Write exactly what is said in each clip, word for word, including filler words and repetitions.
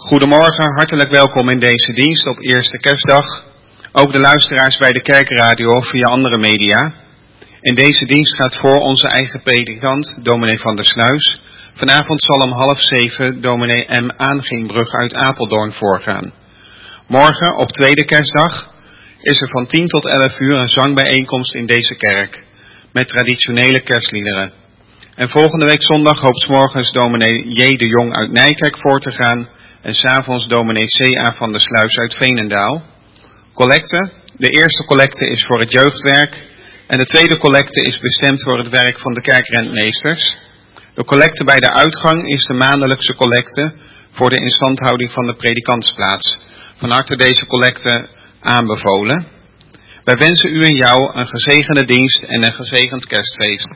Goedemorgen, hartelijk welkom in deze dienst op eerste kerstdag. Ook de luisteraars bij de kerkradio via andere media. In deze dienst gaat voor onze eigen predikant, dominee Van der Sluis. Vanavond zal om half zeven dominee M. Aangeenbrug uit Apeldoorn voorgaan. Morgen, op tweede kerstdag, is er van tien tot elf uur een zangbijeenkomst in deze kerk. Met traditionele kerstliederen. En volgende week zondag hoopt 's morgens dominee J. de Jong uit Nijkerk voor te gaan. En 's avonds dominee C A. van der Sluis uit Veenendaal. Collecte. De eerste collecte is voor het jeugdwerk. En de tweede collecte is bestemd voor het werk van de kerkrentmeesters. De collecte bij de uitgang is de maandelijkse collecte voor de instandhouding van de predikantsplaats. Van harte deze collecte aanbevolen. Wij wensen u en jou een gezegende dienst en een gezegend kerstfeest.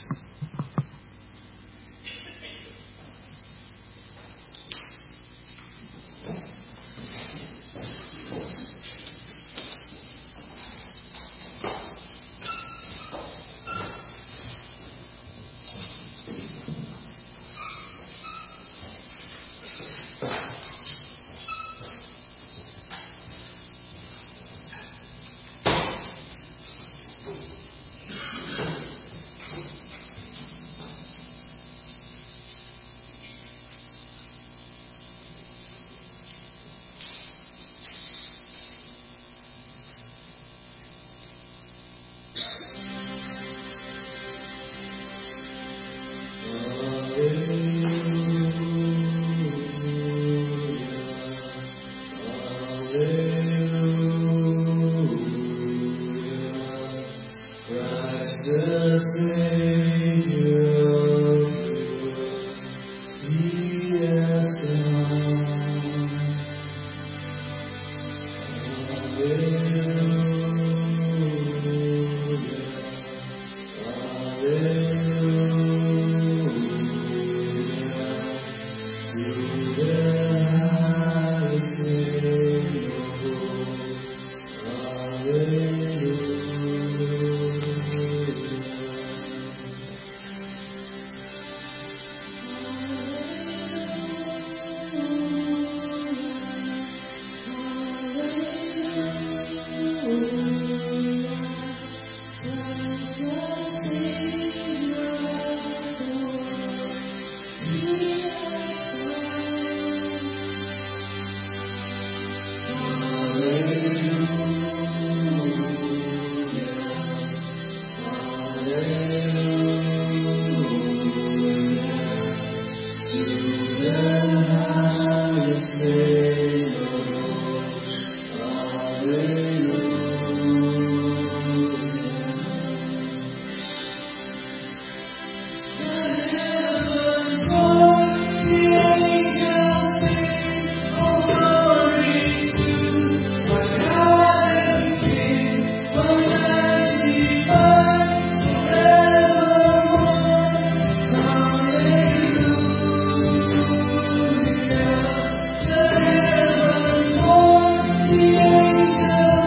The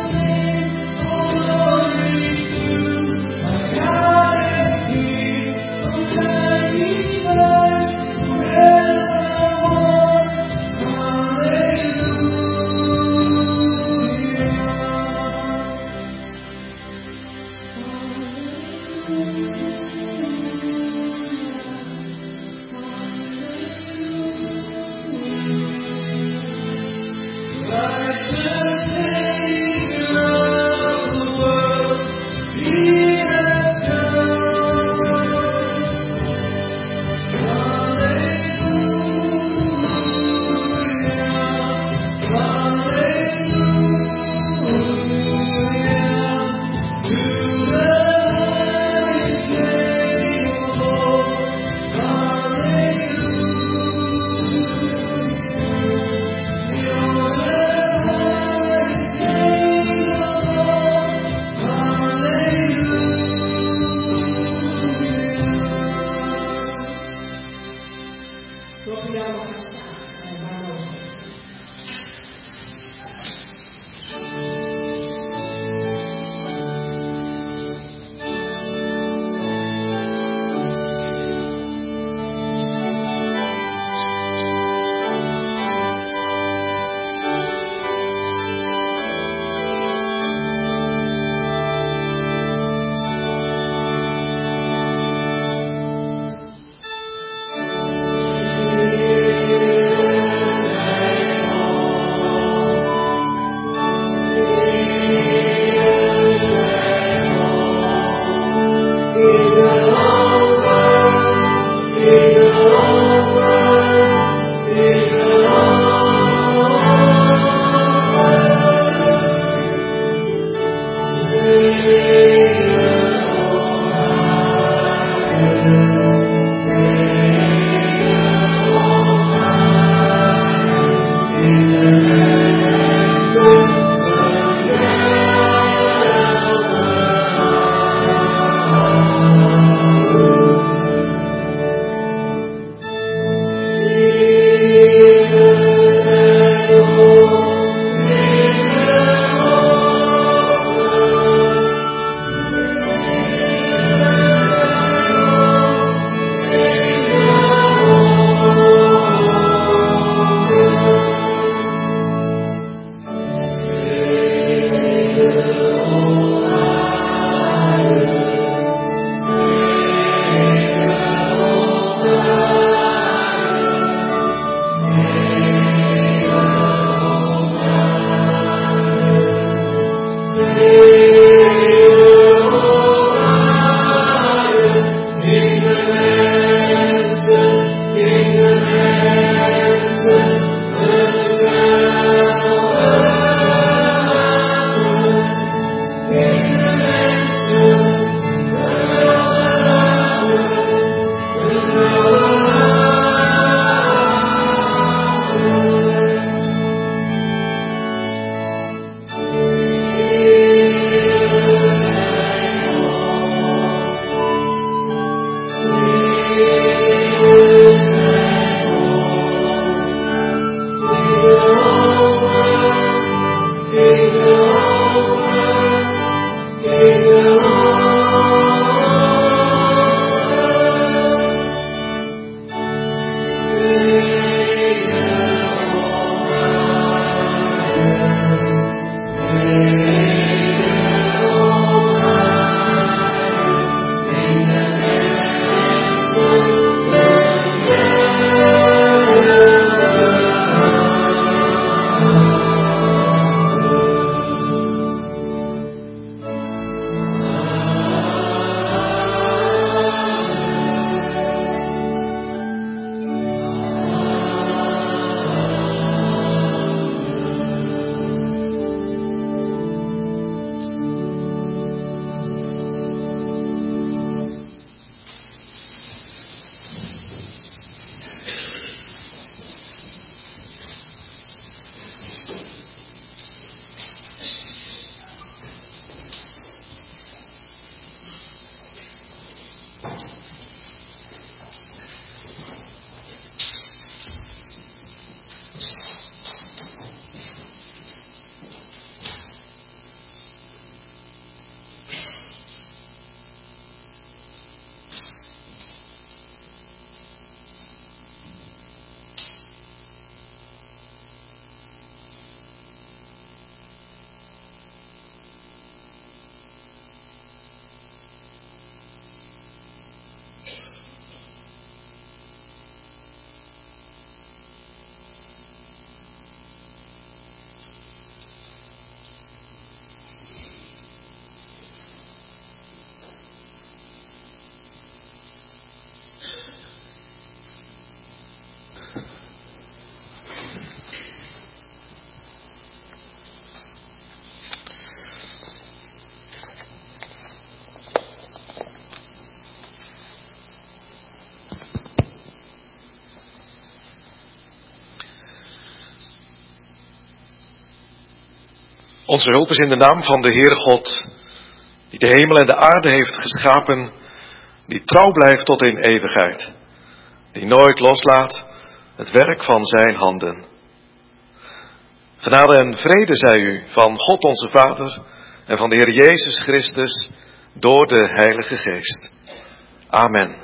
Onze hulp is in de naam van de Heere God, die de hemel en de aarde heeft geschapen, die trouw blijft tot in eeuwigheid, die nooit loslaat het werk van zijn handen. Genade en vrede zij u van God onze Vader en van de Heer Jezus Christus door de Heilige Geest. Amen.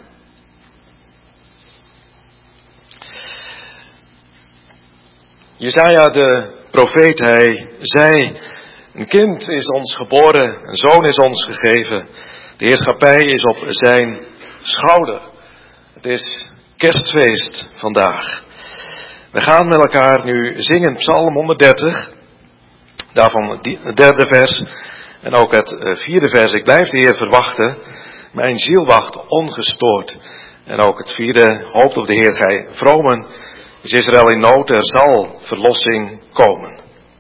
Jesaja de profeet, hij zei: een kind is ons geboren, een zoon is ons gegeven. De heerschappij is op zijn schouder. Het is kerstfeest vandaag. We gaan met elkaar nu zingen Psalm honderddertig. Daarvan het derde vers en ook het vierde vers. Ik blijf de Heer verwachten. Mijn ziel wacht ongestoord. En ook het vierde: hoopt op de Heer gij vromen. Is Israël in nood, er zal verlossing komen.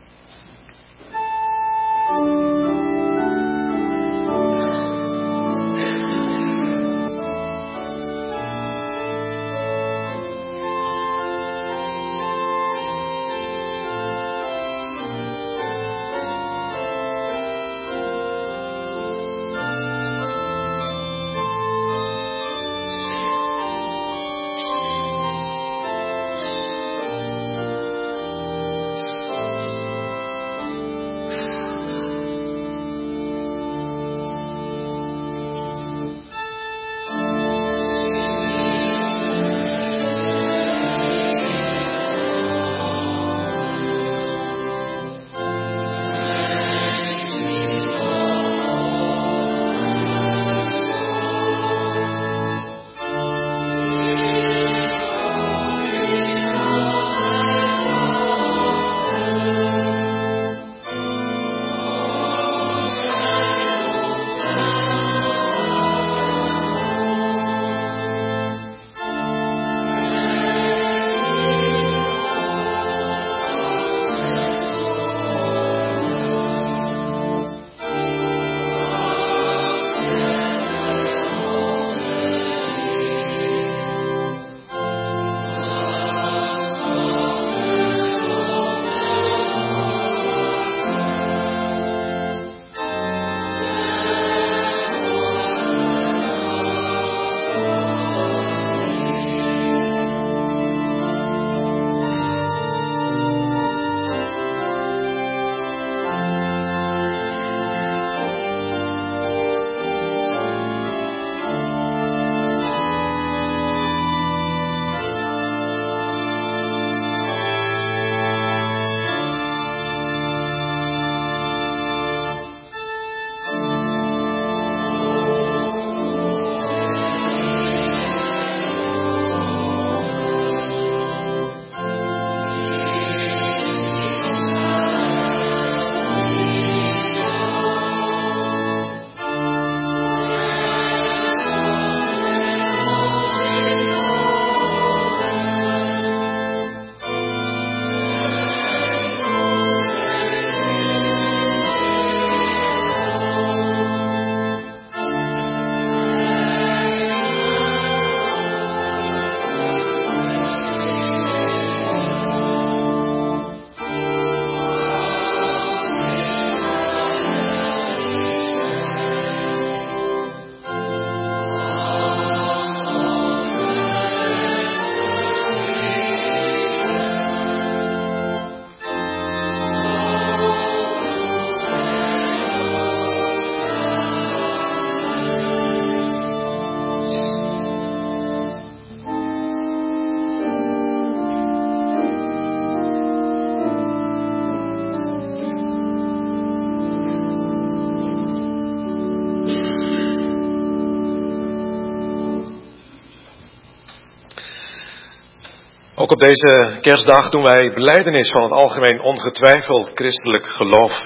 Ook op deze kerstdag doen wij belijdenis van het algemeen ongetwijfeld christelijk geloof.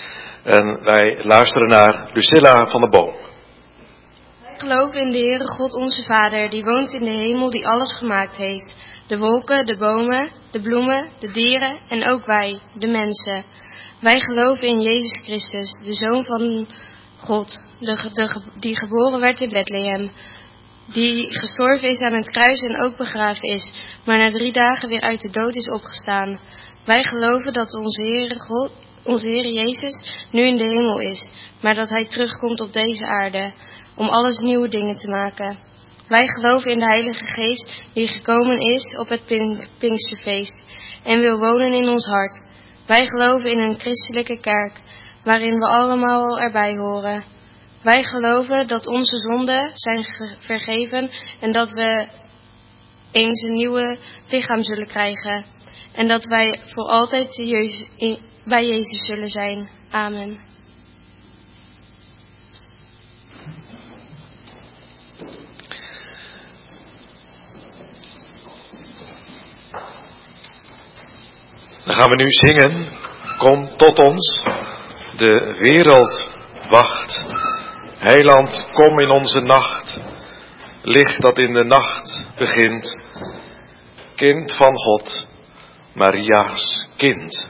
En wij luisteren naar Lucilla van der Boom. Wij geloven in de Heere God onze Vader, die woont in de hemel, die alles gemaakt heeft. De wolken, de bomen, de bloemen, de dieren en ook wij, de mensen. Wij geloven in Jezus Christus, de Zoon van God, de, de, die geboren werd in Bethlehem. Die gestorven is aan het kruis en ook begraven is, maar na drie dagen weer uit de dood is opgestaan. Wij geloven dat onze Heere God, onze Heer Jezus nu in de hemel is, maar dat Hij terugkomt op deze aarde om alles nieuwe dingen te maken. Wij geloven in de Heilige Geest die gekomen is op het Pinksterfeest en wil wonen in ons hart. Wij geloven in een christelijke kerk waarin we allemaal erbij horen. Wij geloven dat onze zonden zijn vergeven en dat we eens een nieuwe lichaam zullen krijgen. En dat wij voor altijd bij Jezus zullen zijn. Amen. Dan gaan we nu zingen. Kom tot ons, de wereld wacht. Heiland, kom in onze nacht. Licht dat in de nacht begint. Kind van God, Maria's kind.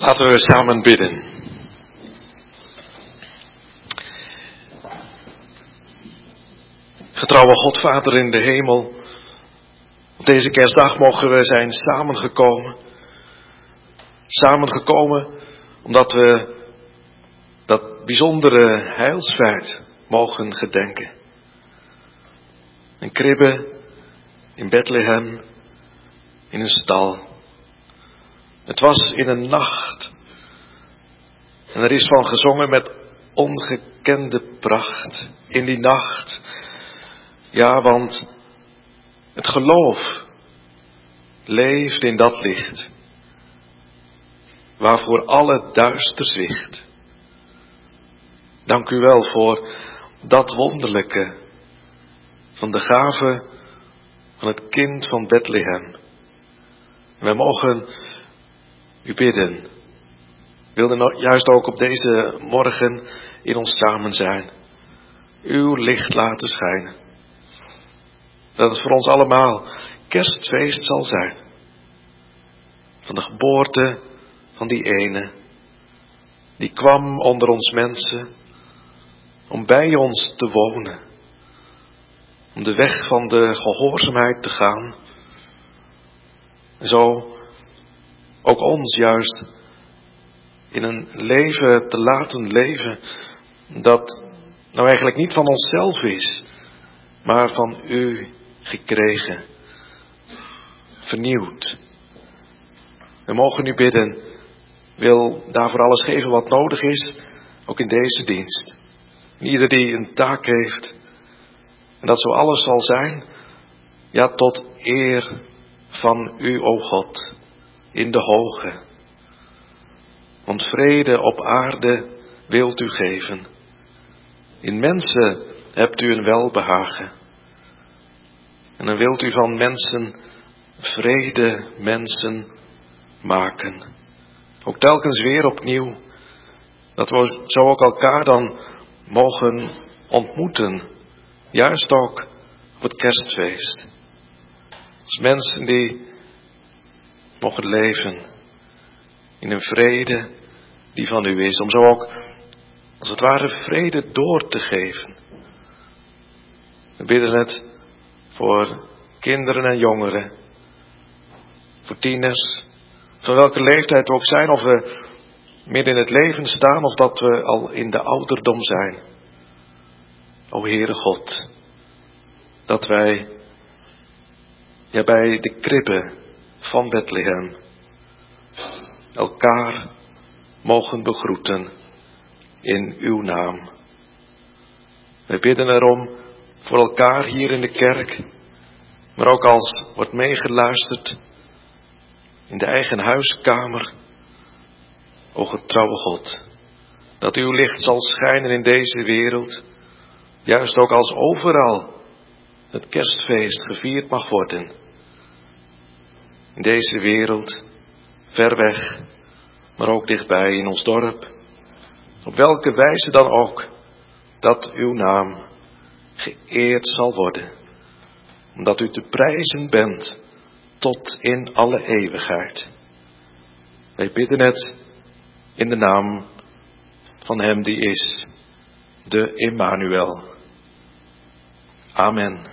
Laten we samen bidden. Getrouwe God, Vader in de hemel, op deze kerstdag mogen we zijn samengekomen. Samengekomen omdat we dat bijzondere heilsfeit mogen gedenken. Een kribbe in Bethlehem, in een stal. Het was in een nacht. En er is van gezongen met ongekende pracht. In die nacht. Ja, want het geloof leeft in dat licht. Waarvoor alle duister zwicht. Dank u wel voor dat wonderlijke. Van de gave van het kind van Bethlehem. Wij mogen u bidden. Wilde juist ook op deze morgen in ons samen zijn. Uw licht laten schijnen. Dat het voor ons allemaal kerstfeest zal zijn. Van de geboorte van die ene. Die kwam onder ons mensen. Om bij ons te wonen. Om de weg van de gehoorzaamheid te gaan. En zo ook ons juist in een leven te laten leven dat nou eigenlijk niet van onszelf is, maar van u gekregen, vernieuwd. We mogen u bidden, wil daarvoor alles geven wat nodig is, ook in deze dienst. En ieder die een taak heeft, en dat zo alles zal zijn, ja, tot eer van u, o God, in de hoge. Want vrede op aarde wilt u geven. In mensen hebt u een welbehagen. En dan wilt u van mensen vrede mensen maken. Ook telkens weer opnieuw. Dat we zo ook elkaar dan mogen ontmoeten. Juist ook op het kerstfeest. Als mensen die mogen leven in een vrede die van u is. Om zo ook als het ware vrede door te geven. We bidden het voor kinderen en jongeren. Voor tieners. Van welke leeftijd we ook zijn. Of we midden in het leven staan. Of dat we al in de ouderdom zijn. O Heere God. Dat wij ja, bij de kribbe van Bethlehem elkaar mogen begroeten in uw naam. Wij bidden erom voor elkaar hier in de kerk, maar ook als wordt meegeluisterd in de eigen huiskamer. O getrouwe God, dat uw licht zal schijnen in deze wereld, juist ook als overal het kerstfeest gevierd mag worden. In deze wereld, ver weg, maar ook dichtbij in ons dorp. Op welke wijze dan ook, dat uw naam geëerd zal worden. Omdat u te prijzen bent tot in alle eeuwigheid. Wij bidden het in de naam van hem die is, de Emmanuel. Amen.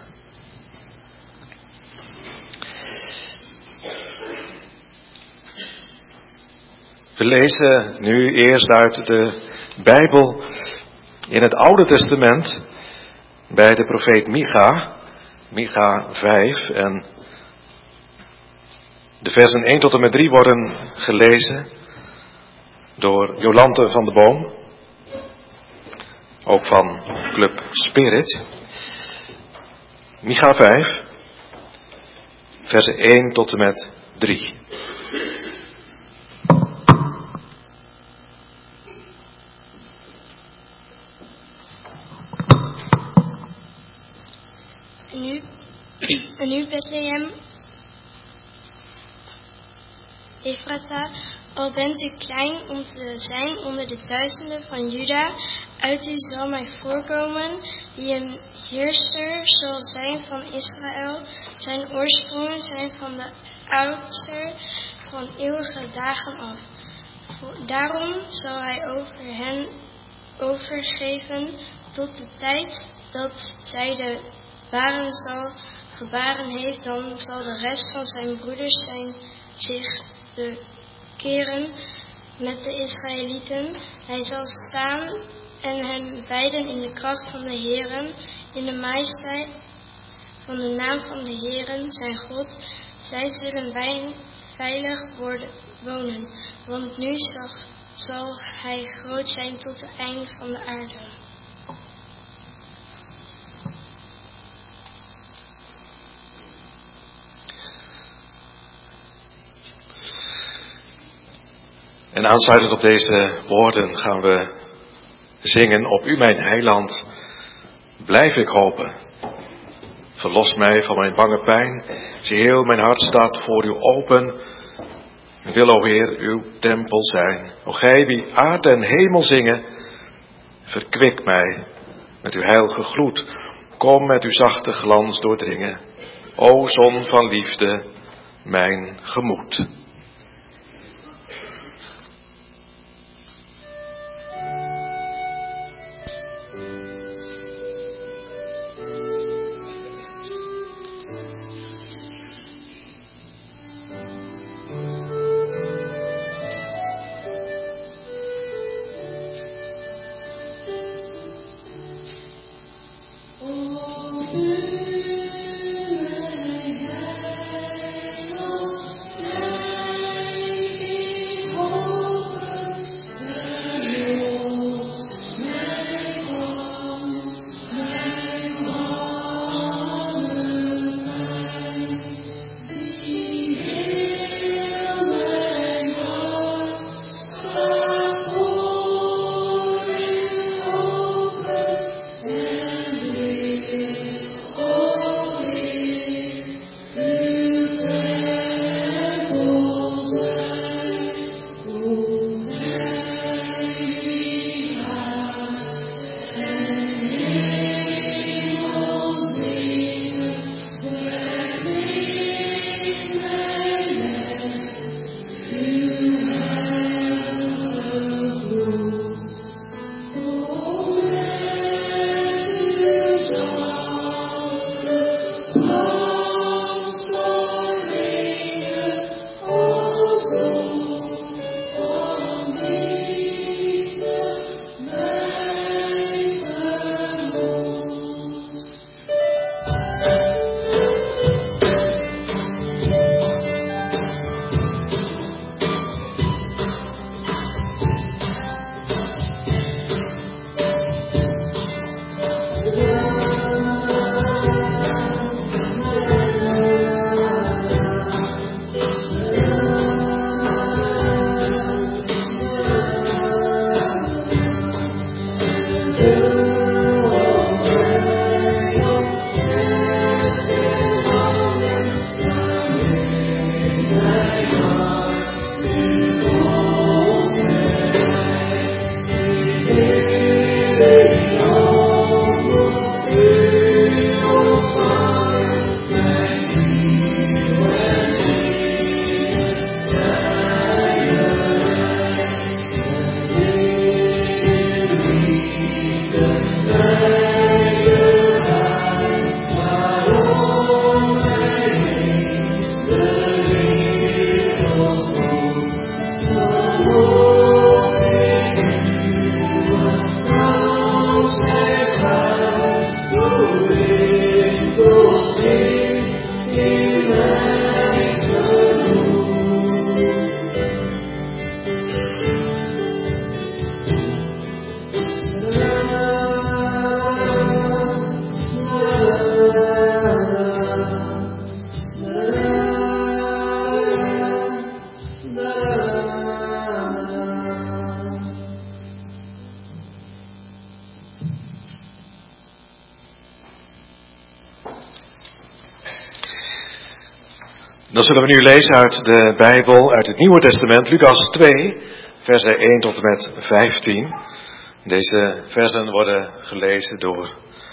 We lezen nu eerst uit de Bijbel in het Oude Testament bij de profeet Micha, Micha vijf. En de versen één tot en met drie worden gelezen door Jolante van de Boom, ook van Club Spirit. Micha vijf, versen één tot en met drie. En u, Bethlehem, Ephrata, al bent u klein om te zijn onder de duizenden van Juda, uit u zal mij voorkomen, die een heerser zal zijn van Israël. Zijn oorsprongen zijn van de oudste van eeuwige dagen af. Daarom zal hij over hen overgeven tot de tijd dat zij de baren zal gebaren heeft. Dan zal de rest van zijn broeders zijn zich bekeren met de Israëlieten. Hij zal staan en hen wijden in de kracht van de Heeren, in de majesteit van de naam van de Heeren, zijn God. Zij zullen wij veilig worden wonen, want nu zal, zal hij groot zijn tot het einde van de aarde. En aansluitend op deze woorden gaan we zingen: op u mijn heiland blijf ik hopen. Verlos mij van mijn bange pijn. Zie, heel mijn hart staat voor u open. Ik wil, o Heer, uw tempel zijn. O gij wie aard en hemel zingen, verkwik mij met uw heilige gloed. Kom met uw zachte glans doordringen. O zon van liefde, mijn gemoed. Dan zullen we nu lezen uit de Bijbel, uit het Nieuwe Testament, Lucas twee, versen één tot en met vijftien. Deze versen worden gelezen door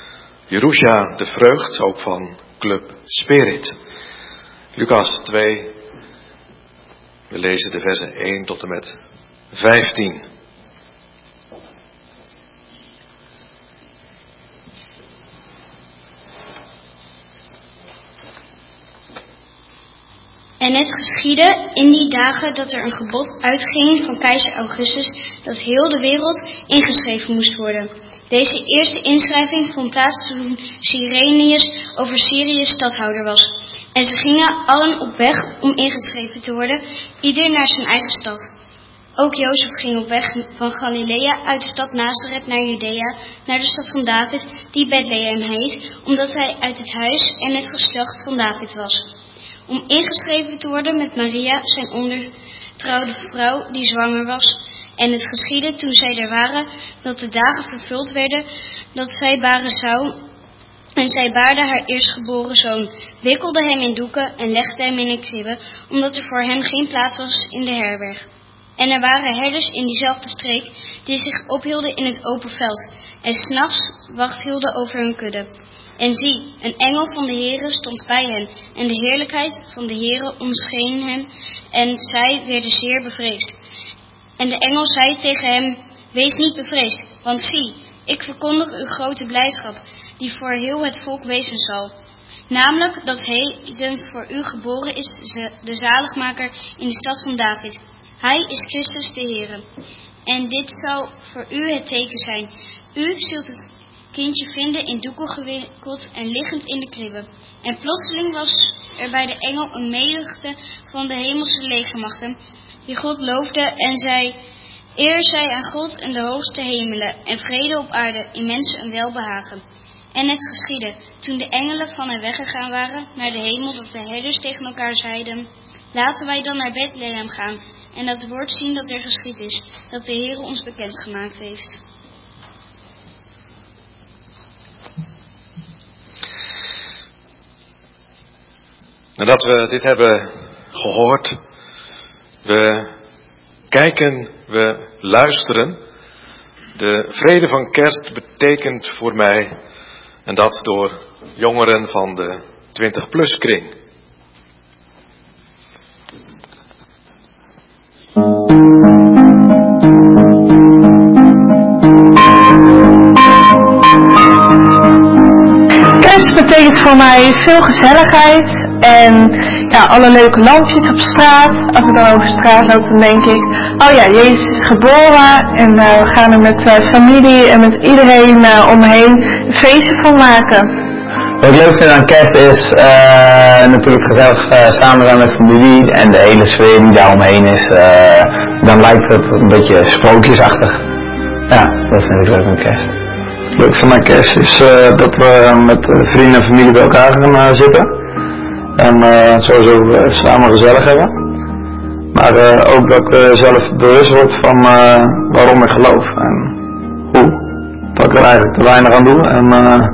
Jerusha de Vreugd, ook van Club Spirit. Lucas twee, we lezen de versen één tot en met vijftien. En het geschiedde in die dagen dat er een gebod uitging van keizer Augustus dat heel de wereld ingeschreven moest worden. Deze eerste inschrijving vond plaats toen Cyrenius over Syrië stadhouder was. En ze gingen allen op weg om ingeschreven te worden, ieder naar zijn eigen stad. Ook Jozef ging op weg van Galilea uit de stad Nazareth naar Judea, naar de stad van David, die Bethlehem heet, omdat hij uit het huis en het geslacht van David was. Om ingeschreven te worden met Maria, zijn ondertrouwde vrouw die zwanger was. En het geschiedde toen zij er waren, dat de dagen vervuld werden, dat zij baren zou. En zij baarde haar eerstgeboren zoon, wikkelde hem in doeken en legde hem in een kribbe, omdat er voor hen geen plaats was in de herberg. En er waren herders in diezelfde streek, die zich ophielden in het open veld, en 's nachts wacht hielden over hun kudde. En zie, een engel van de Heere stond bij hen, en de heerlijkheid van de Heere omscheen hen, en zij werden zeer bevreesd. En de engel zei tegen hem, wees niet bevreesd, want zie, ik verkondig u grote blijdschap, die voor heel het volk wezen zal. Namelijk dat heden voor u geboren is de zaligmaker in de stad van David. Hij is Christus de Heere. En dit zal voor u het teken zijn. U zult het kindje vinden in doeken gewikkeld en liggend in de kribbe. En plotseling was er bij de engel een menigte van de hemelse legermachten, die God loofde en zei, eer zij aan God in de hoogste hemelen en vrede op aarde in mensen een welbehagen. En het geschiedde, toen de engelen van hen weggegaan waren naar de hemel, dat de herders tegen elkaar zeiden, laten wij dan naar Bethlehem gaan en dat woord zien dat er geschied is, dat de Heere ons bekendgemaakt heeft. Nadat we dit hebben gehoord, we kijken, we luisteren. De vrede van kerst betekent voor mij, en dat door jongeren van de twintig plus kring. Kerst betekent voor mij veel gezelligheid en ja, alle leuke lampjes op straat. Als ik dan over straat loop, dan denk ik, oh ja, Jezus is geboren en uh, we gaan er met uh, familie en met iedereen uh, omheen een feestje van maken. Wat ik leuk vind aan kerst is uh, natuurlijk gezellig uh, samen zijn met familie en de hele sfeer die daar omheen is. Uh, dan lijkt het een beetje sprookjesachtig. Ja, dat vind ik leuk aan kerst. Leuk van mijn kerst is uh, dat we met uh, vrienden en familie bij elkaar gaan uh, zitten. En uh, sowieso uh, samen gezellig hebben. Maar uh, ook dat ik uh, zelf bewust word van uh, waarom ik geloof. En hoe. Dat ik er eigenlijk te weinig aan doe. En uh,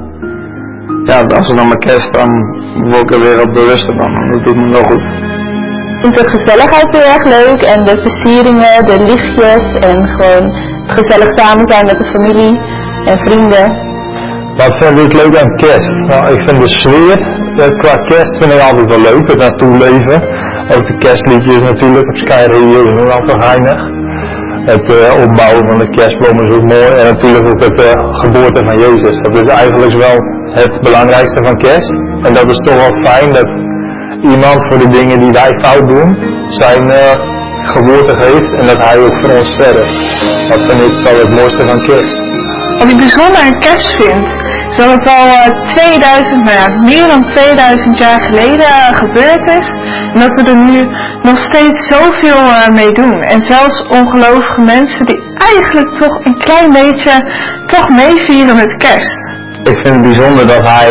ja, als het dan mijn kerst, dan word ik er weer wat bewuster van. Dat doet me wel goed. Ik vind de gezelligheid heel erg leuk. En de versieringen, de lichtjes. En gewoon het gezellig samen zijn met de familie en vrienden. Wat vind ik leuk aan kerst? Nou, ik vind de sfeer. Qua kerst vind ik altijd wel leuk, het naartoe leven. Ook de kerstliedjes natuurlijk op Sky Radio is ook altijd geinig. Het uh, opbouwen van de kerstboom is ook mooi. En natuurlijk ook het uh, geboorte van Jezus. Dat is eigenlijk wel het belangrijkste van kerst. En dat is toch wel fijn dat iemand voor de dingen die wij fout doen, zijn uh, geboorte geeft. En dat hij ook voor ons verder. Dat vind ik wel het mooiste van kerst. Wat ik bijzonder aan kerst vind, is dat het al uh, tweeduizend, nou ja, meer dan tweeduizend jaar geleden uh, gebeurd is. En dat we er nu nog steeds zoveel uh, mee doen. En zelfs ongelovige mensen die eigenlijk toch een klein beetje toch meevieren met kerst. Ik vind het bijzonder dat hij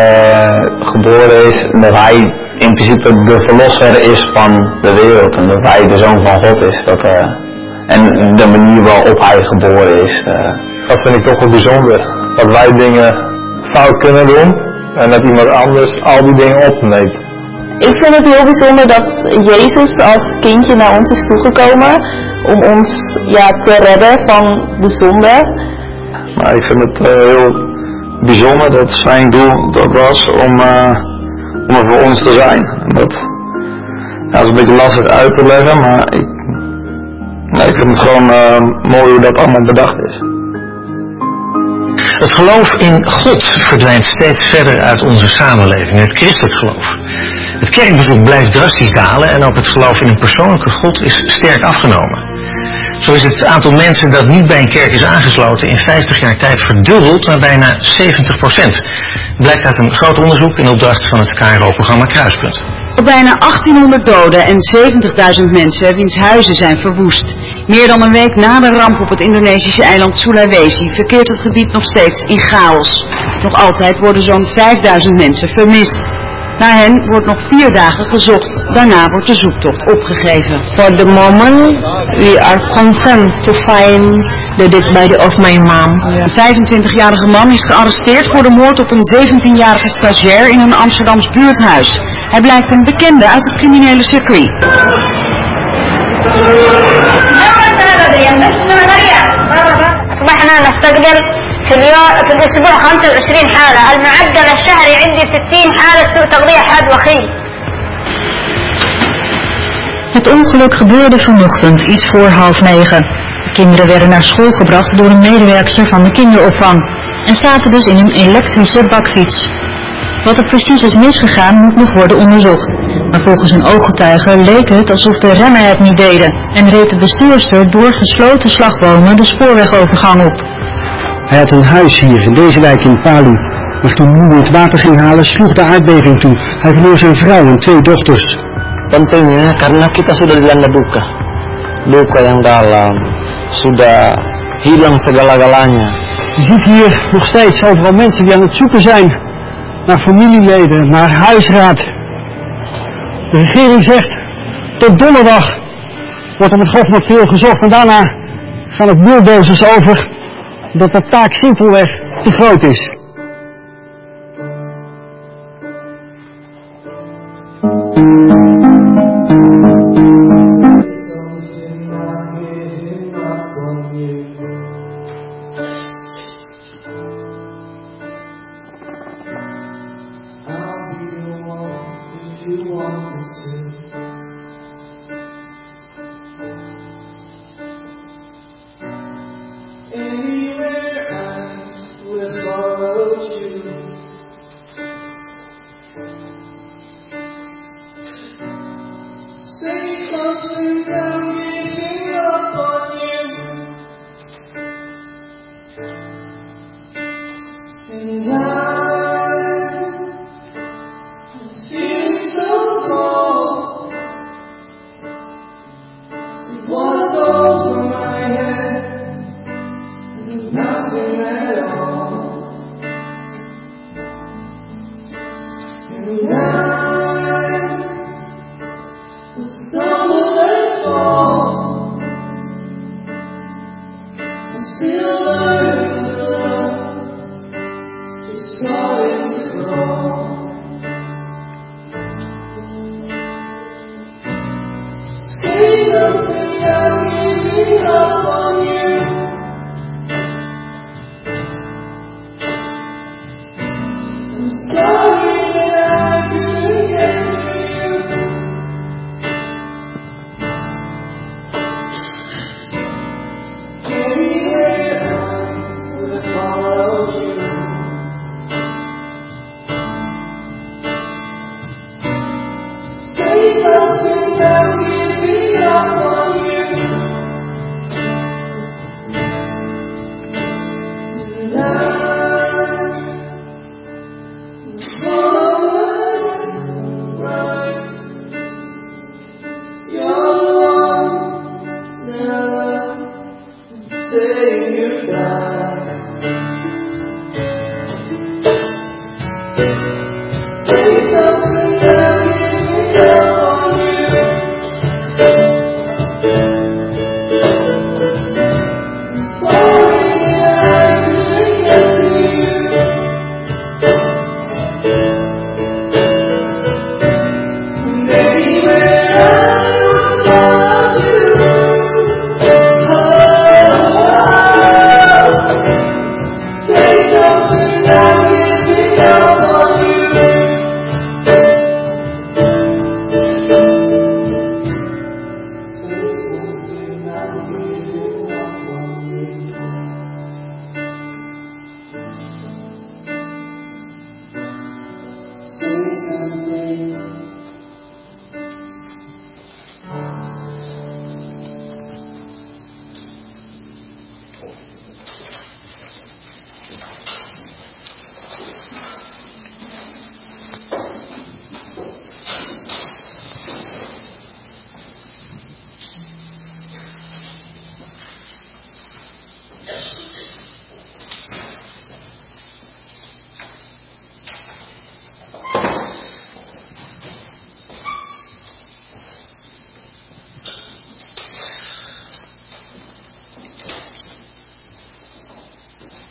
uh, geboren is en dat hij in principe de verlosser is van de wereld. En dat hij de zoon van God is. Dat, uh, en de manier waarop hij geboren is. Uh, Dat vind ik toch wel bijzonder. Dat wij dingen fout kunnen doen en dat iemand anders al die dingen opneemt. Ik vind het heel bijzonder dat Jezus als kindje naar ons is toegekomen om ons ja, te redden van de zonde. Maar ik vind het uh, heel bijzonder dat zijn doel dat was om, uh, om er voor ons te zijn. En dat, ja, dat is een beetje lastig uit te leggen, maar ik Nee, ik vind het gewoon uh, mooi hoe dat allemaal bedacht is. Het geloof in God verdwijnt steeds verder uit onze samenleving, het christelijk geloof. Het kerkbezoek blijft drastisch dalen en ook het geloof in een persoonlijke God is sterk afgenomen. Zo is het aantal mensen dat niet bij een kerk is aangesloten in vijftig jaar tijd verdubbeld naar bijna zeventig procent. Blijkt uit een groot onderzoek in opdracht van het K R O-programma Kruispunt. Bijna achttienhonderd doden en zeventigduizend mensen wiens huizen zijn verwoest. Meer dan een week na de ramp op het Indonesische eiland Sulawesi verkeert het gebied nog steeds in chaos. Nog altijd worden zo'n vijfduizend mensen vermist. Naar hen wordt nog vier dagen gezocht. Daarna wordt de zoektocht opgegeven. For the moment, we are concerned to find the dead body of my mom. Een vijfentwintigjarige man is gearresteerd voor de moord op een zeventienjarige stagiair in een Amsterdams buurthuis. Hij blijkt een bekende uit het criminele circuit. في اليوم في الاسبوع خمسة وعشرين حالة، المعدل الشهري عندي ستين حالة سوء تغذية حاد وخيم. Het ongeluk gebeurde vanochtend iets voor half negen. De kinderen werden naar school gebracht door een medewerker van de kinderopvang en zaten dus in een elektrische bakfiets. Wat er precies is misgegaan moet nog worden onderzocht. Maar volgens een ooggetuige leek het alsof de remmen het niet deden en reed de bestuurster door gesloten slagbomen de spoorwegovergang op. Hij had een huis hier in deze wijk in Palu. Maar toen moeder het water ging halen, sloeg de aardbeving toe. Hij verloor zijn vrouw en twee dochters. Pentingnya karena kita sudah dilanda duka. Duka yang dalam. Sudah hilang segala-galanya. Je ziet hier nog steeds overal mensen die aan het zoeken zijn naar familieleden, naar huisraad. De regering zegt, tot donderdag wordt er met grofmateriaal gezocht en daarna gaan het bulldozers over, dat de taak simpelweg te groot is.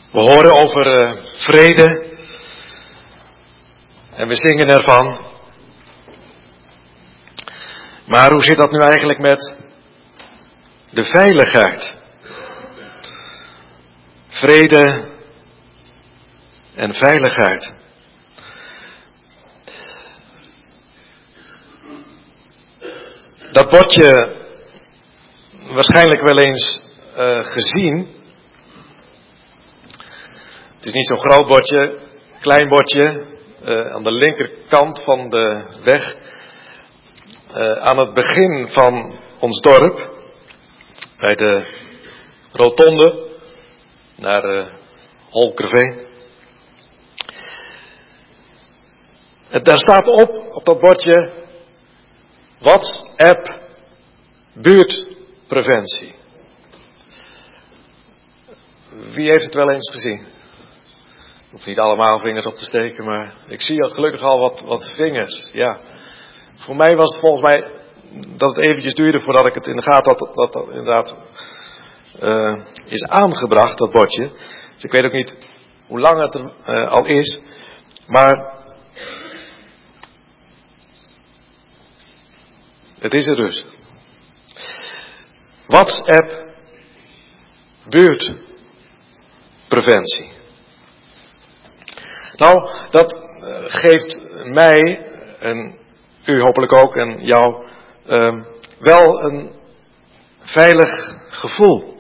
We horen over uh, vrede en we zingen ervan. Maar hoe zit dat nu eigenlijk met de veiligheid? Vrede en veiligheid. Dat bordje waarschijnlijk wel eens uh, gezien. Het is niet zo'n groot bordje, klein bordje, uh, aan de linkerkant van de weg, uh, aan het begin van ons dorp, bij de rotonde naar uh, Holkerveen. Uh, daar staat op, op dat bordje, WhatsApp buurtpreventie. Wie heeft het wel eens gezien? Ik hoef niet allemaal vingers op te steken, maar ik zie al gelukkig al wat, wat vingers. Ja. Voor mij was het volgens mij dat het eventjes duurde voordat ik het in de gaten had dat dat, dat inderdaad uh, is aangebracht, dat bordje. Dus ik weet ook niet hoe lang het er uh, al is. Maar het is er dus. WhatsApp buurtpreventie. Nou, dat uh, geeft mij, en u hopelijk ook, en jou, uh, wel een veilig gevoel.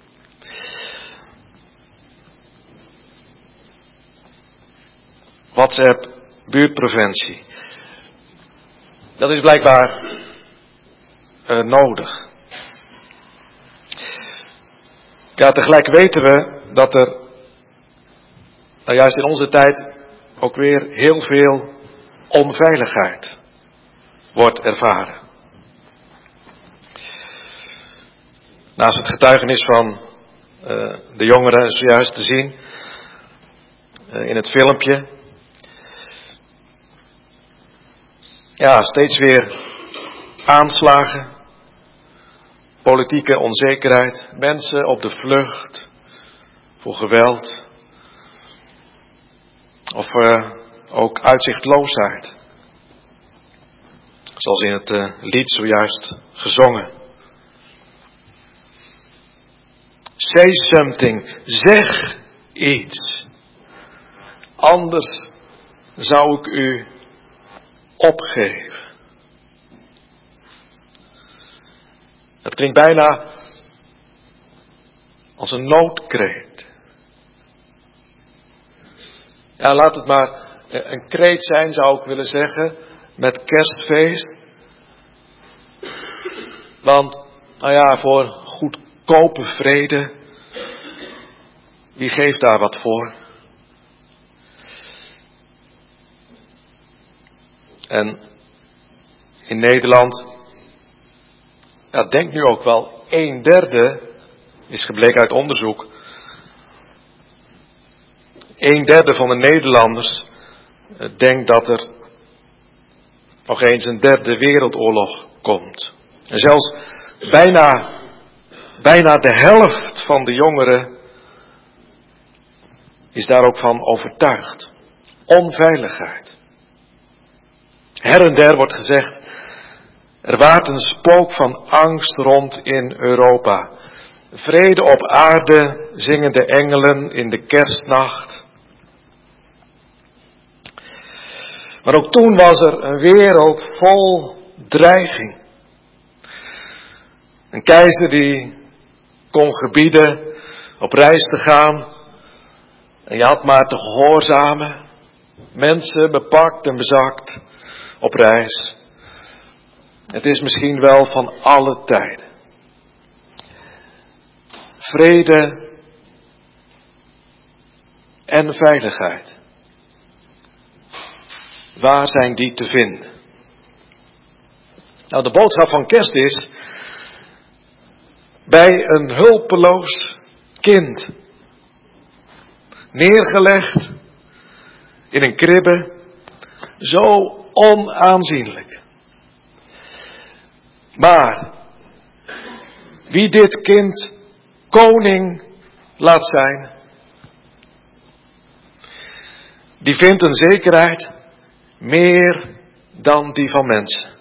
WhatsApp buurtpreventie. Dat is blijkbaar uh, nodig. Ja, tegelijk weten we dat er, nou juist in onze tijd, ook weer heel veel onveiligheid wordt ervaren. Naast het getuigenis van uh, de jongeren zojuist te zien uh, in het filmpje. Ja, steeds weer aanslagen, politieke onzekerheid, mensen op de vlucht voor geweld. Of uh, ook uitzichtloosheid. Zoals in het uh, lied zojuist gezongen. Say something, zeg iets. Anders zou ik u opgeven. Het klinkt bijna als een noodkreet. Ja, laat het maar een kreet zijn, zou ik willen zeggen, met kerstfeest. Want, nou ja, voor goedkope vrede, wie geeft daar wat voor? En in Nederland, ja, denk nu ook wel, een derde, is gebleken uit onderzoek, een derde van de Nederlanders denkt dat er nog eens een derde wereldoorlog komt. En zelfs bijna, bijna de helft van de jongeren is daar ook van overtuigd. Onveiligheid. Her en der wordt gezegd, er waart een spook van angst rond in Europa. Vrede op aarde, zingen de engelen in de kerstnacht. Maar ook toen was er een wereld vol dreiging. Een keizer die kon gebieden op reis te gaan. En je had maar te gehoorzamen. Mensen bepakt en bezakt op reis. Het is misschien wel van alle tijden. Vrede en veiligheid. Waar zijn die te vinden? Nou, de boodschap van kerst is, bij een hulpeloos kind, neergelegd in een kribbe, zo onaanzienlijk. Maar wie dit kind koning laat zijn, die vindt een zekerheid meer dan die van mensen.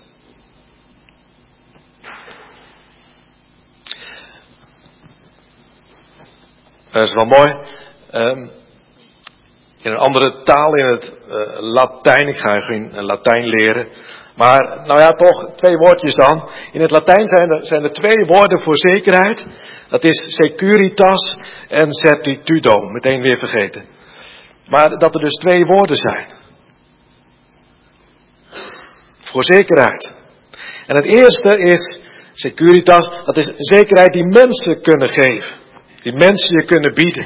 Dat is wel mooi. Um, in een andere taal, in het uh, Latijn, ik ga geen uh, Latijn leren. Maar, nou ja, toch twee woordjes dan. In het Latijn zijn er, zijn er twee woorden voor zekerheid. Dat is securitas en certitudo. Meteen weer vergeten. Maar dat er dus twee woorden zijn. Voor zekerheid. En het eerste is securitas. Dat is zekerheid die mensen kunnen geven. Die mensen je kunnen bieden.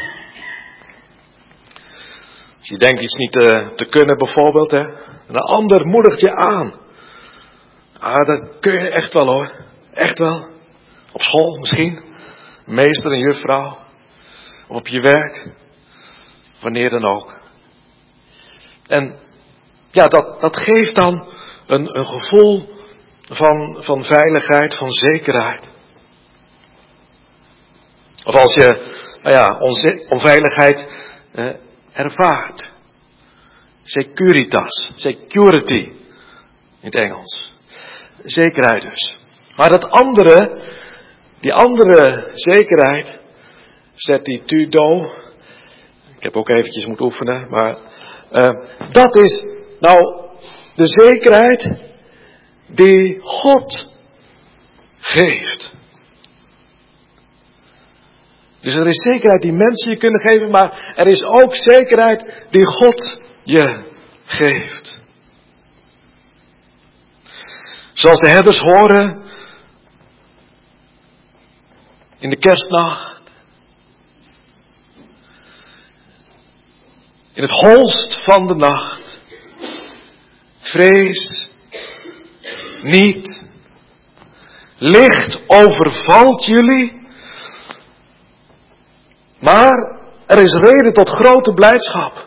Als je denkt iets niet te, te kunnen bijvoorbeeld. Hè, en een ander moedigt je aan. Ah, dat kun je echt wel hoor. Echt wel. Op school misschien. Een meester, een juffrouw. Of op je werk. Wanneer dan ook. En ja, dat, dat geeft dan een, een gevoel van, van veiligheid, van zekerheid. Of als je, nou ja, onze, onveiligheid eh, ervaart. Securitas, security in het Engels. Zekerheid dus. Maar dat andere, die andere zekerheid, certitudo, ik heb ook eventjes moeten oefenen, maar uh, dat is nou de zekerheid die God geeft. Dus er is zekerheid die mensen je kunnen geven, maar er is ook zekerheid die God je geeft. Zoals de herders horen in de kerstnacht. In het holst van de nacht. Vrees niet. Licht overvalt jullie. Maar er is reden tot grote blijdschap.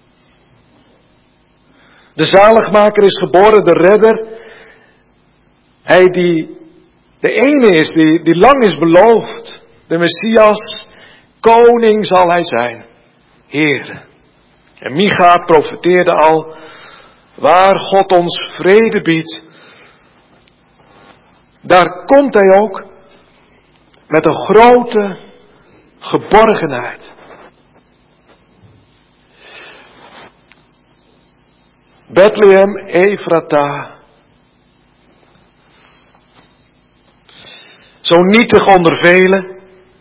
De zaligmaker is geboren, de redder. Hij die de ene is, die, die lang is beloofd. De Messias, koning zal hij zijn. Heer. En Micha profeteerde al, waar God ons vrede biedt, daar komt hij ook met een grote geborgenheid. Bethlehem, Ephrata. Zo nietig onder velen.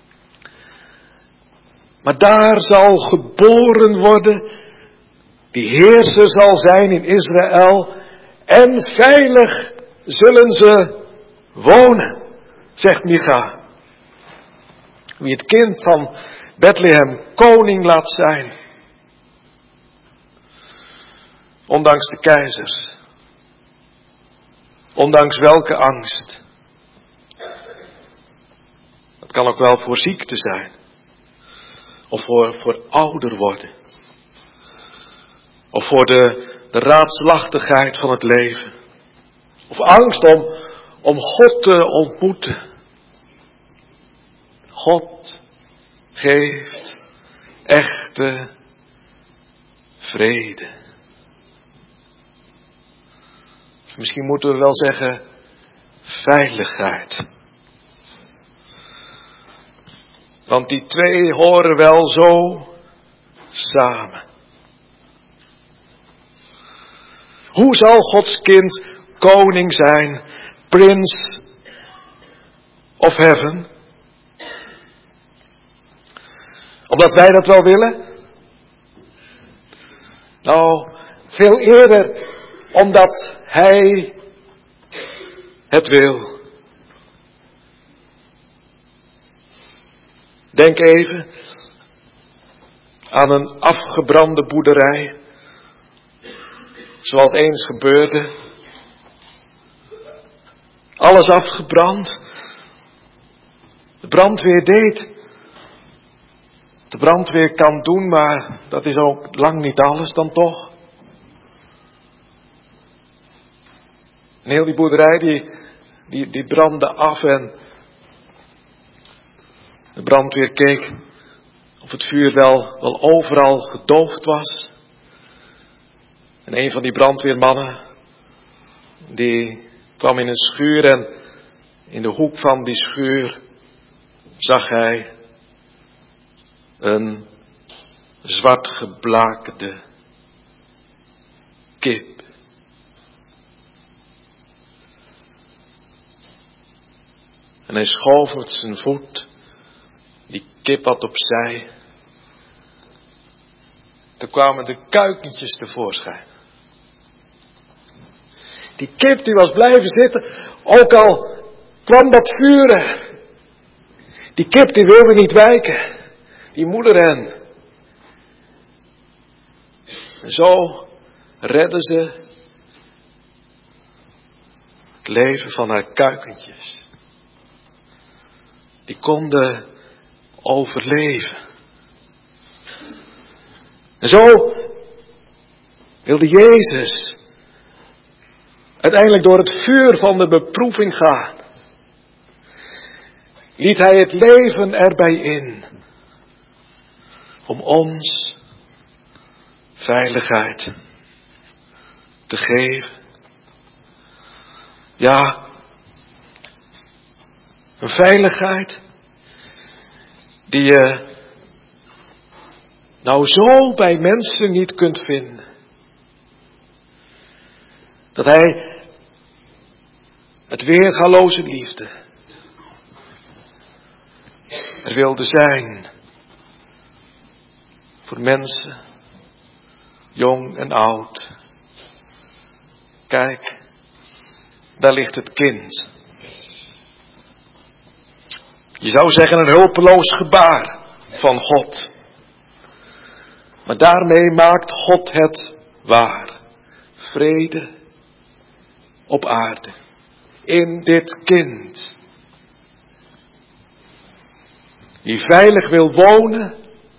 Maar daar zal geboren worden, die heerser zal zijn in Israël. En veilig zullen ze wonen, zegt Micha. Wie het kind van Bethlehem koning laat zijn. Ondanks de keizers. Ondanks welke angst. Het kan ook wel voor ziekte zijn. Of voor, voor ouder worden. Of voor de, de raadselachtigheid van het leven. Of angst om, om God te ontmoeten. God geeft echte vrede. Of misschien moeten we wel zeggen veiligheid. Want die twee horen wel zo samen. Hoe zal Gods kind koning zijn, Prince of Heaven? Omdat wij dat wel willen? Nou, veel eerder omdat Hij het wil. Denk even aan een afgebrande boerderij, zoals eens gebeurde. Alles afgebrand. De brandweer deed. De brandweer kan doen, maar dat is ook lang niet alles dan toch. En heel die boerderij die, die, die brandde af en de brandweer keek of het vuur wel, wel overal gedoofd was. En een van die brandweermannen, die kwam in een schuur en in de hoek van die schuur zag hij een zwart geblakerde kip. En hij schoof met zijn voet die kip wat opzij. Toen kwamen de kuikentjes tevoorschijn. Die kip die was blijven zitten, ook al kwam dat vuur er. Die kip die wilde niet wijken. Die moederhen. En zo redden ze het leven van haar kuikentjes. Die konden overleven. En zo wilde Jezus uiteindelijk door het vuur van de beproeving gaan. Liet hij het leven erbij in. Om ons veiligheid te geven. Ja, een veiligheid die je nou zo bij mensen niet kunt vinden. Dat hij het weergaloze liefde er wilde zijn voor mensen, jong en oud. Kijk, daar ligt het kind. Je zou zeggen een hulpeloos gebaar van God. Maar daarmee maakt God het waar. Vrede op aarde. In dit kind. Die veilig wil wonen.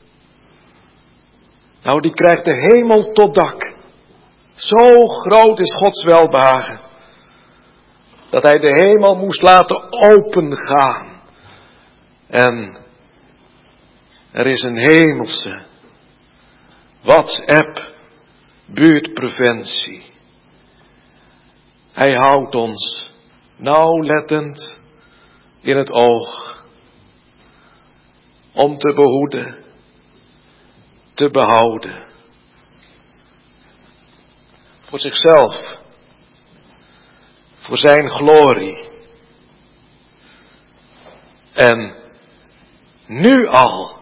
Nou, die krijgt de hemel tot dak. Zo groot is Gods welbehagen. Dat hij de hemel moest laten opengaan. En er is een hemelse WhatsApp buurtpreventie. Hij houdt ons nauwlettend in het oog. Om te behoeden, te behouden. Voor zichzelf. Voor zijn glorie. En nu al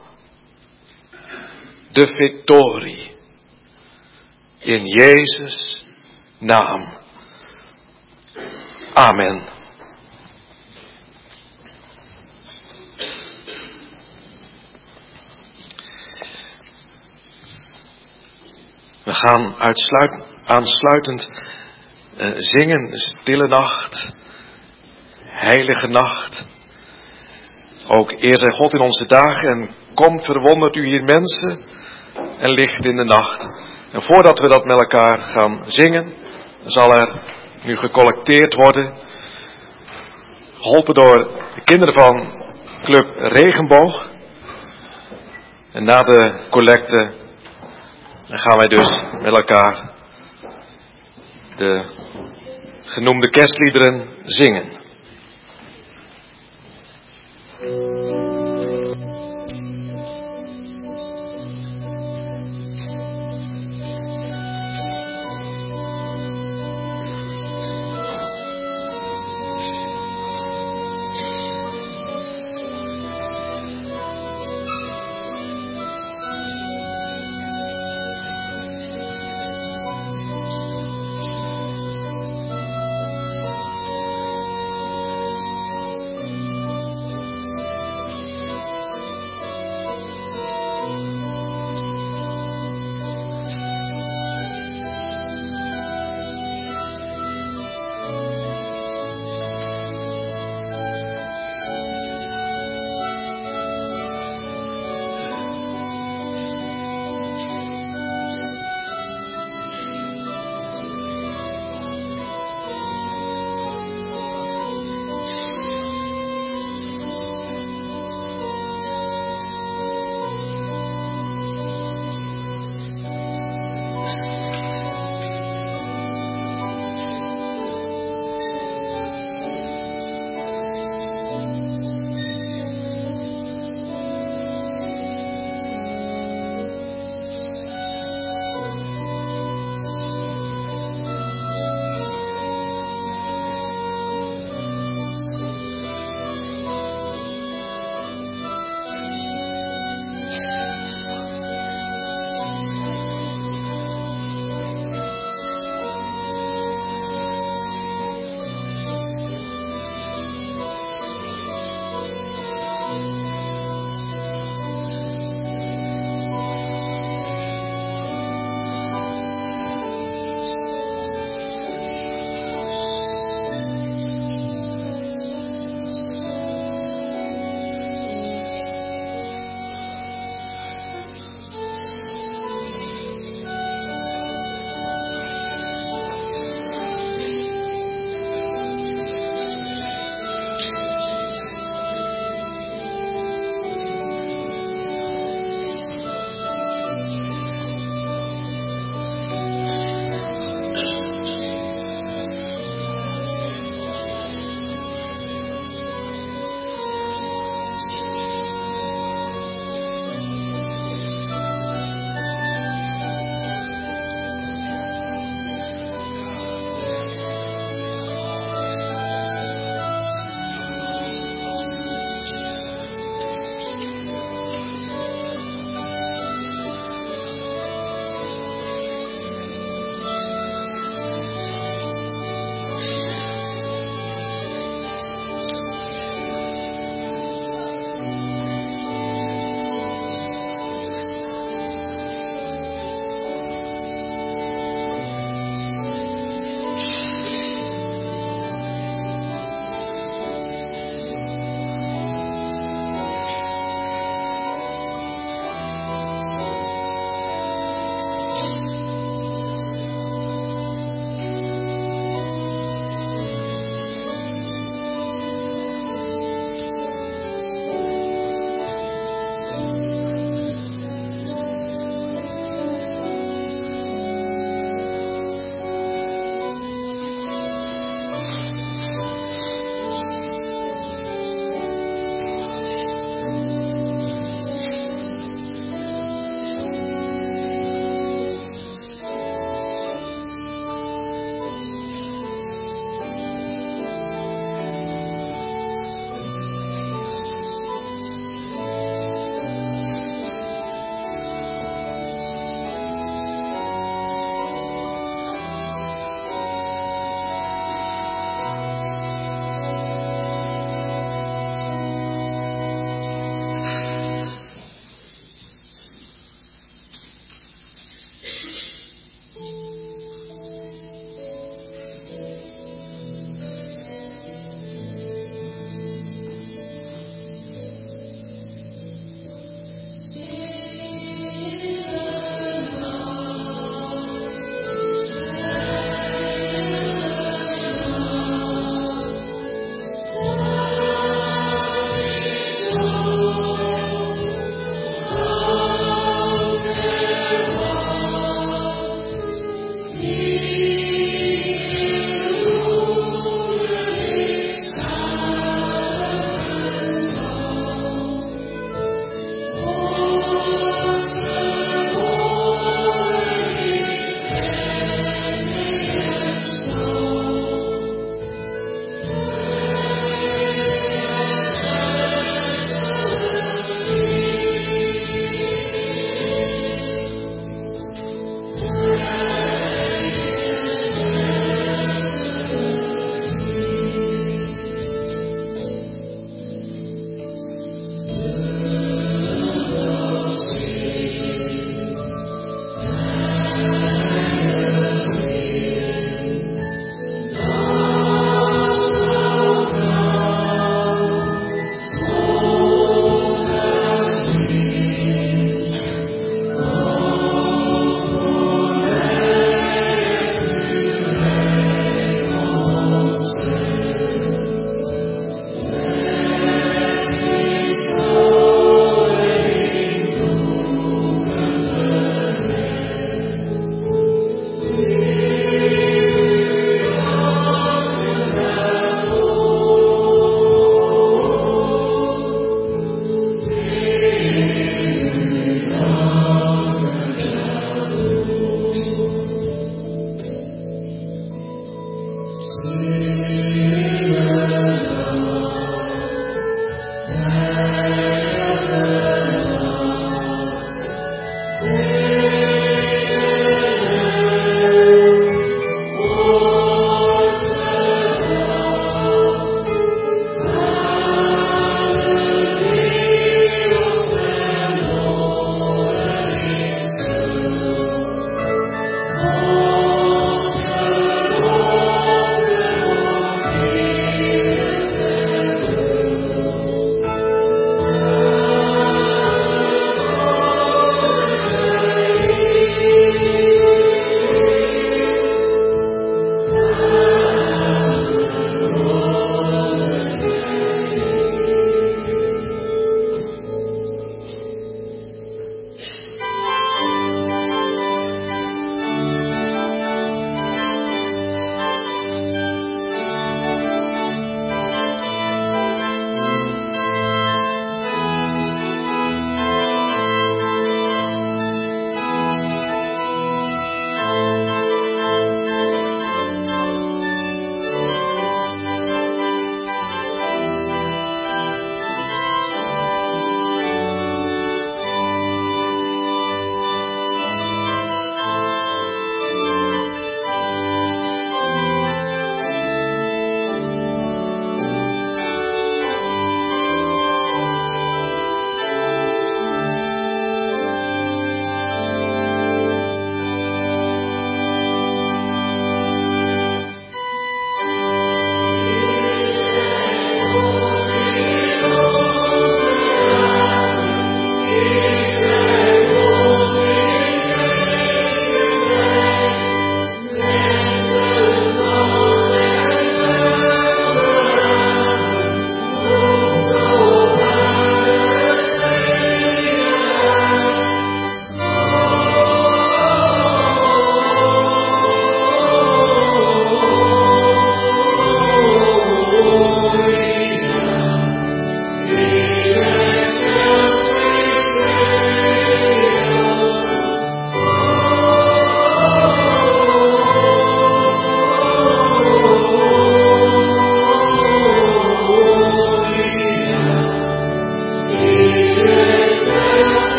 de victorie in Jezus' naam. Amen. We gaan uitsluit, aansluitend uh, zingen, stille nacht, heilige nacht. Ook eer zij God in onze dagen en kom verwondert u hier mensen en licht in de nacht. En voordat we dat met elkaar gaan zingen, zal er nu gecollecteerd worden. Geholpen door de kinderen van Club Regenboog. En na de collecte gaan wij dus met elkaar de genoemde kerstliederen zingen.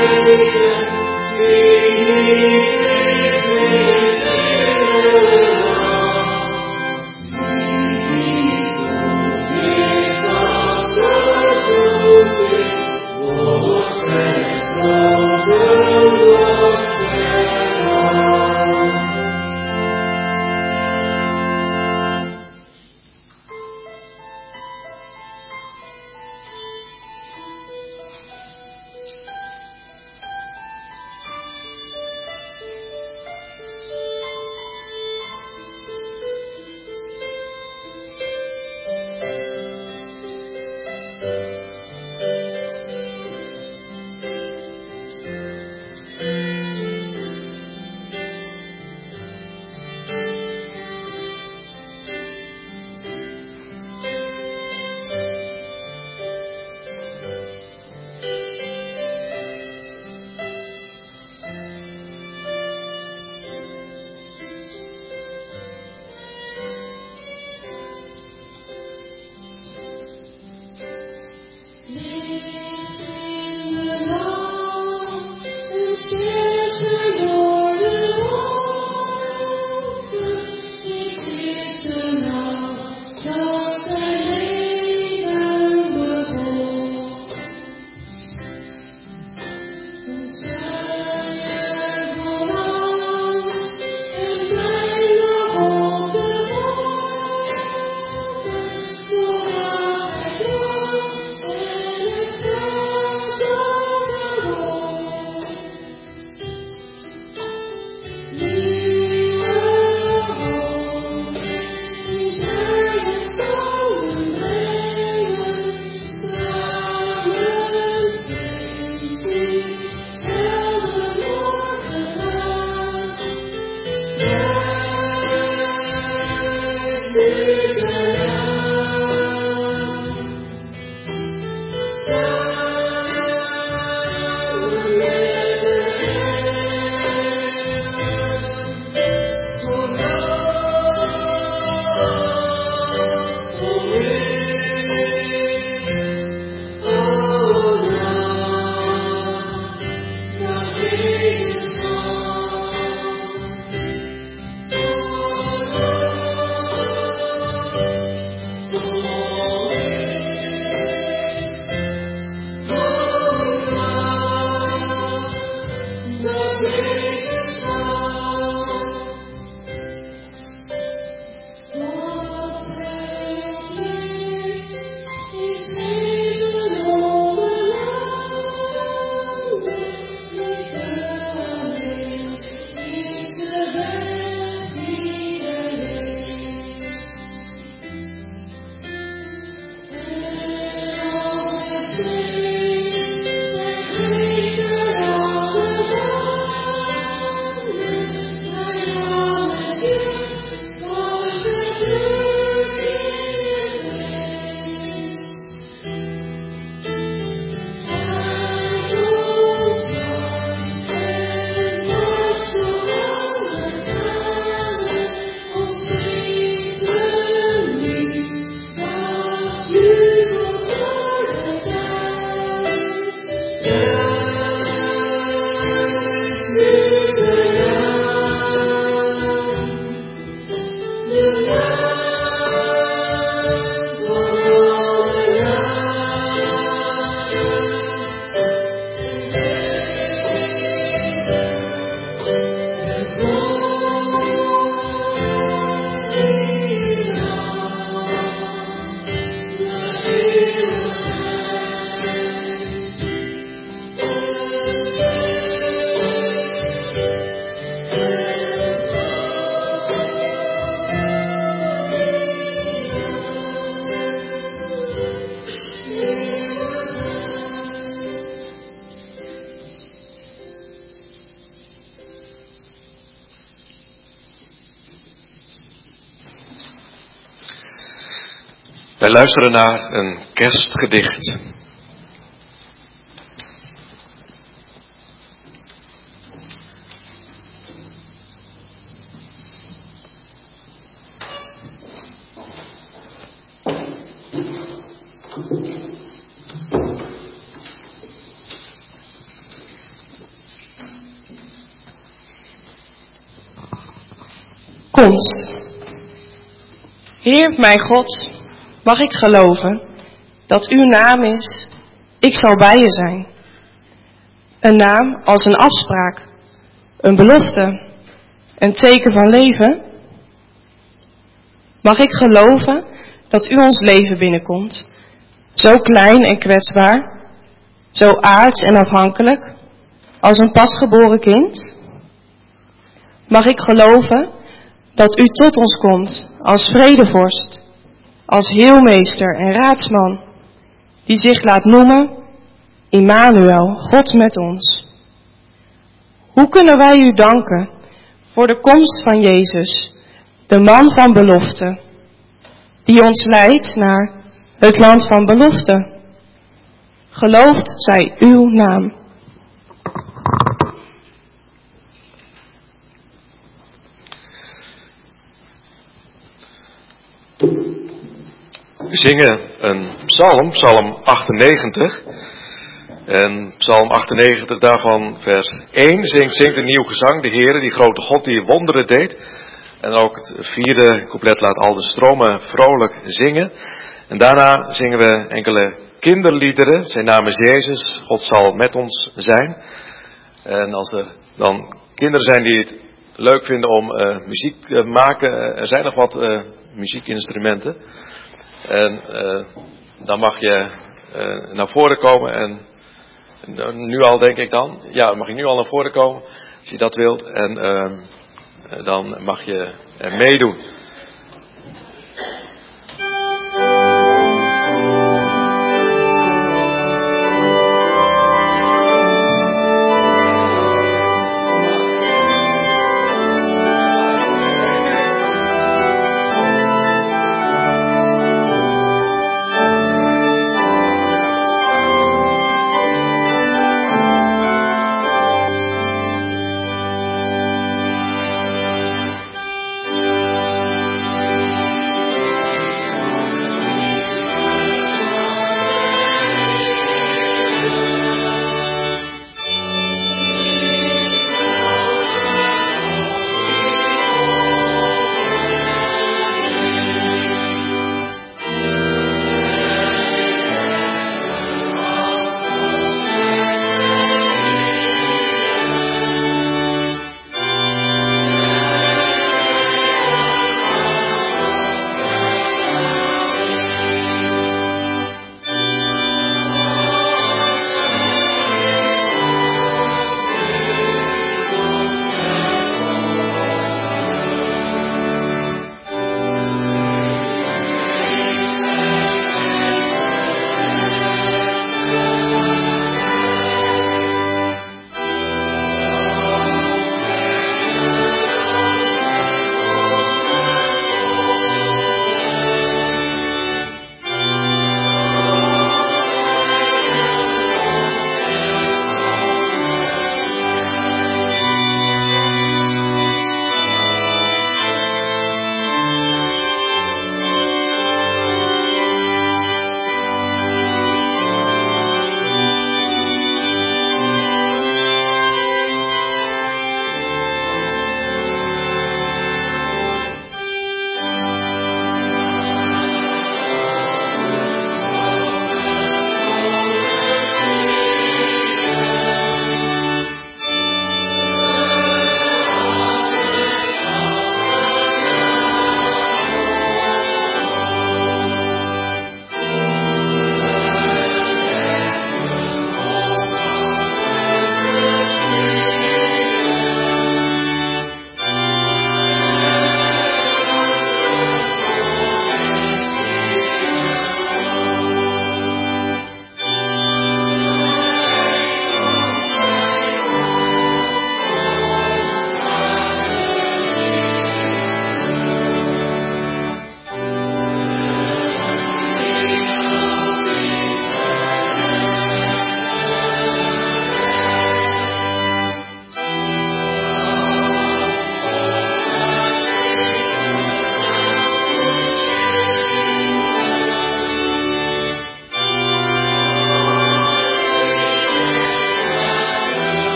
Wij luisteren naar een kerstgedicht. komst. Heer mijn God, mag ik geloven dat uw naam is, ik zal bij je zijn. Een naam als een afspraak, een belofte, een teken van leven. Mag ik geloven dat u ons leven binnenkomt, zo klein en kwetsbaar, zo aards en afhankelijk, als een pasgeboren kind? Mag ik geloven dat u tot ons komt als vredevorst, als heelmeester en raadsman, die zich laat noemen Immanuel, God met ons? Hoe kunnen wij u danken voor de komst van Jezus, de man van belofte, die ons leidt naar het land van belofte? Geloofd zij uw naam. We zingen een psalm, psalm achtennegentig. En psalm achtennegentig, daarvan vers één, zingt, zingt een nieuw gezang. De Heere, die grote God die wonderen deed. En ook het vierde couplet laat al de stromen vrolijk zingen. En daarna zingen we enkele kinderliederen. Zijn naam is Jezus, God zal met ons zijn. En als er dan kinderen zijn die het leuk vinden om uh, muziek te maken, uh, er zijn nog wat uh, muziekinstrumenten. En uh, dan mag je uh, naar voren komen en uh, nu al denk ik dan, ja mag je nu al naar voren komen als je dat wilt en uh, dan mag je uh, meedoen.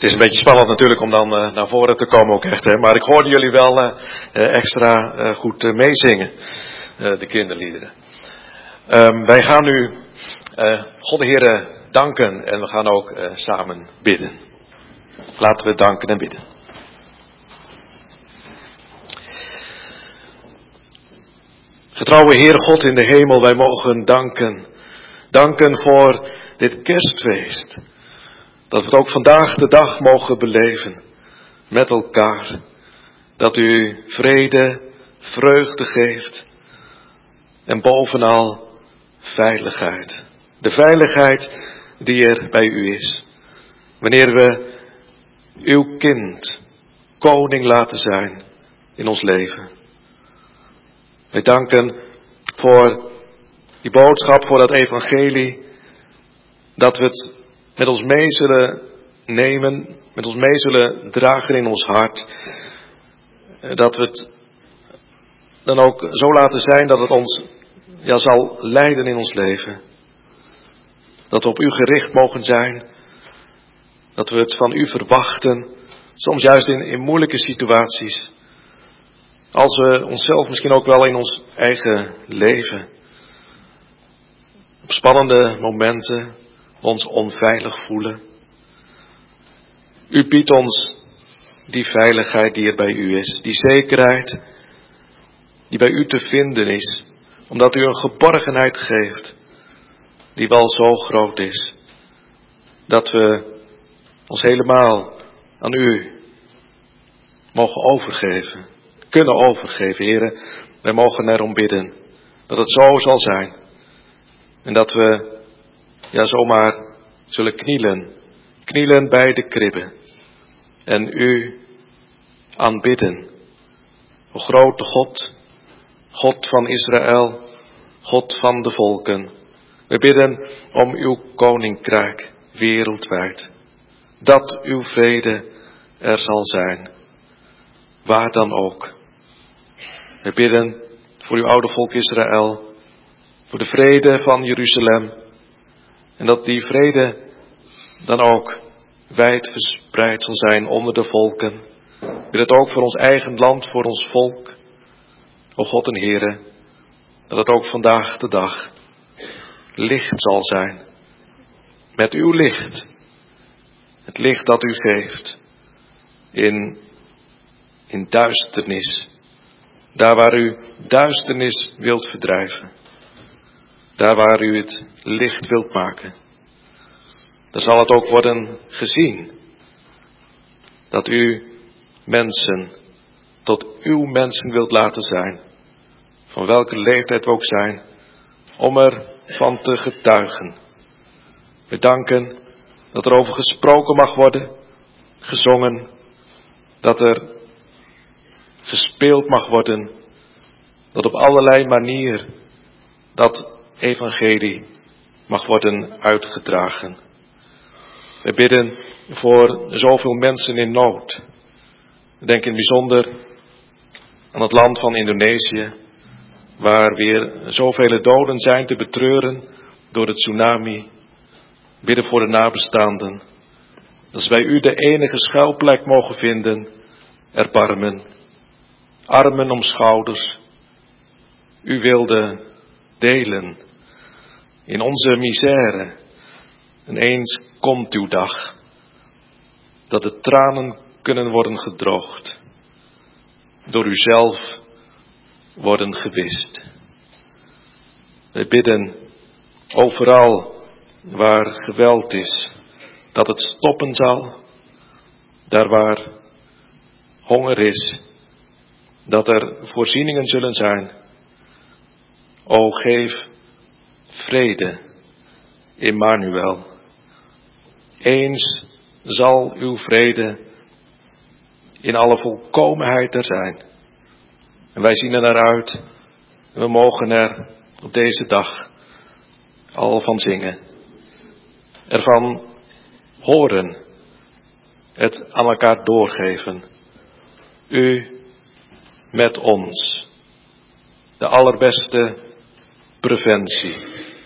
is een beetje spannend natuurlijk om dan uh, naar voren te komen ook echt. Hè? Maar ik hoorde jullie wel uh, uh, extra uh, goed uh, meezingen. Uh, de kinderliederen. Um, wij gaan nu uh, God de Heere danken en we gaan ook uh, samen bidden. Laten we danken en bidden. Getrouwe Heere God in de hemel, wij mogen danken. Danken voor dit kerstfeest. Dat we het ook vandaag de dag mogen beleven met elkaar. Dat u vrede, vreugde geeft. En bovenal veiligheid. De veiligheid die er bij u is. Wanneer we uw kind, koning laten zijn in ons leven. Wij danken voor die boodschap, voor dat evangelie. Dat we het met ons mee zullen nemen, met ons mee zullen dragen in ons hart. Dat we het dan ook zo laten zijn dat het ons ja, zal leiden in ons leven. Dat we op u gericht mogen zijn. Dat we het van u verwachten. Soms juist in, in moeilijke situaties. Als we onszelf misschien ook wel in ons eigen leven. Op spannende momenten ons onveilig voelen. U biedt ons die veiligheid die er bij u is. Die zekerheid die bij u te vinden is. Omdat u een geborgenheid geeft die wel zo groot is. Dat we ons helemaal aan u mogen overgeven. Kunnen overgeven, heren. Wij mogen erom bidden dat het zo zal zijn. En dat we ja zomaar zullen knielen. Knielen bij de kribben. En u aanbidden. O grote God. God van Israël. God van de volken. We bidden om uw koninkrijk wereldwijd. Dat uw vrede er zal zijn. Waar dan ook. We bidden voor uw oude volk Israël. Voor de vrede van Jeruzalem. En dat die vrede dan ook wijd verspreid zal zijn onder de volken. We bidden het ook voor ons eigen land, voor ons volk. O God en Heere, dat het ook vandaag de dag licht zal zijn. Met uw licht. Het licht dat u geeft. In, in duisternis. Daar waar u duisternis wilt verdrijven. Daar waar u het licht wilt maken. Daar zal het ook worden gezien. Dat u mensen tot uw mensen wilt laten zijn. Van welke leeftijd we ook zijn. Om er van te getuigen. We danken dat er over gesproken mag worden. Gezongen. Dat er gespeeld mag worden. Dat op allerlei manieren dat evangelie mag worden uitgedragen. We bidden voor zoveel mensen in nood. We denken in het bijzonder aan het land van Indonesië, waar weer zoveel doden zijn te betreuren door het tsunami. We bidden voor de nabestaanden. Dat ze bij u de enige schuilplek mogen vinden, erbarmen. Armen om schouders. U wilde delen in onze misère. En eens komt uw dag dat de tranen kunnen worden gedroogd. Door uzelf worden gewist. We bidden overal waar geweld is, dat het stoppen zal. Daar waar honger is, dat er voorzieningen zullen zijn. O geef vrede, Immanuel. Eens zal uw vrede in alle volkomenheid er zijn. En wij zien er naar uit. En we mogen er op deze dag al van zingen. Ervan horen. Het aan elkaar doorgeven. U met ons. De allerbeste preventie.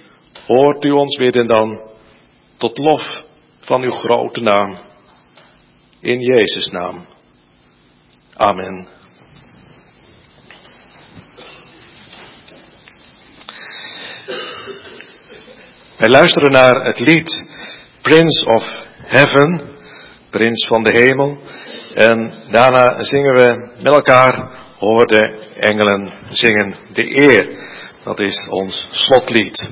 Hoort u ons bidden dan tot lof van uw grote naam. In Jezus' naam. Amen. Wij luisteren naar het lied Prince of Heaven, Prins van de Hemel. En daarna zingen we met elkaar, hoor de engelen zingen de eer. Dat is ons slotlied.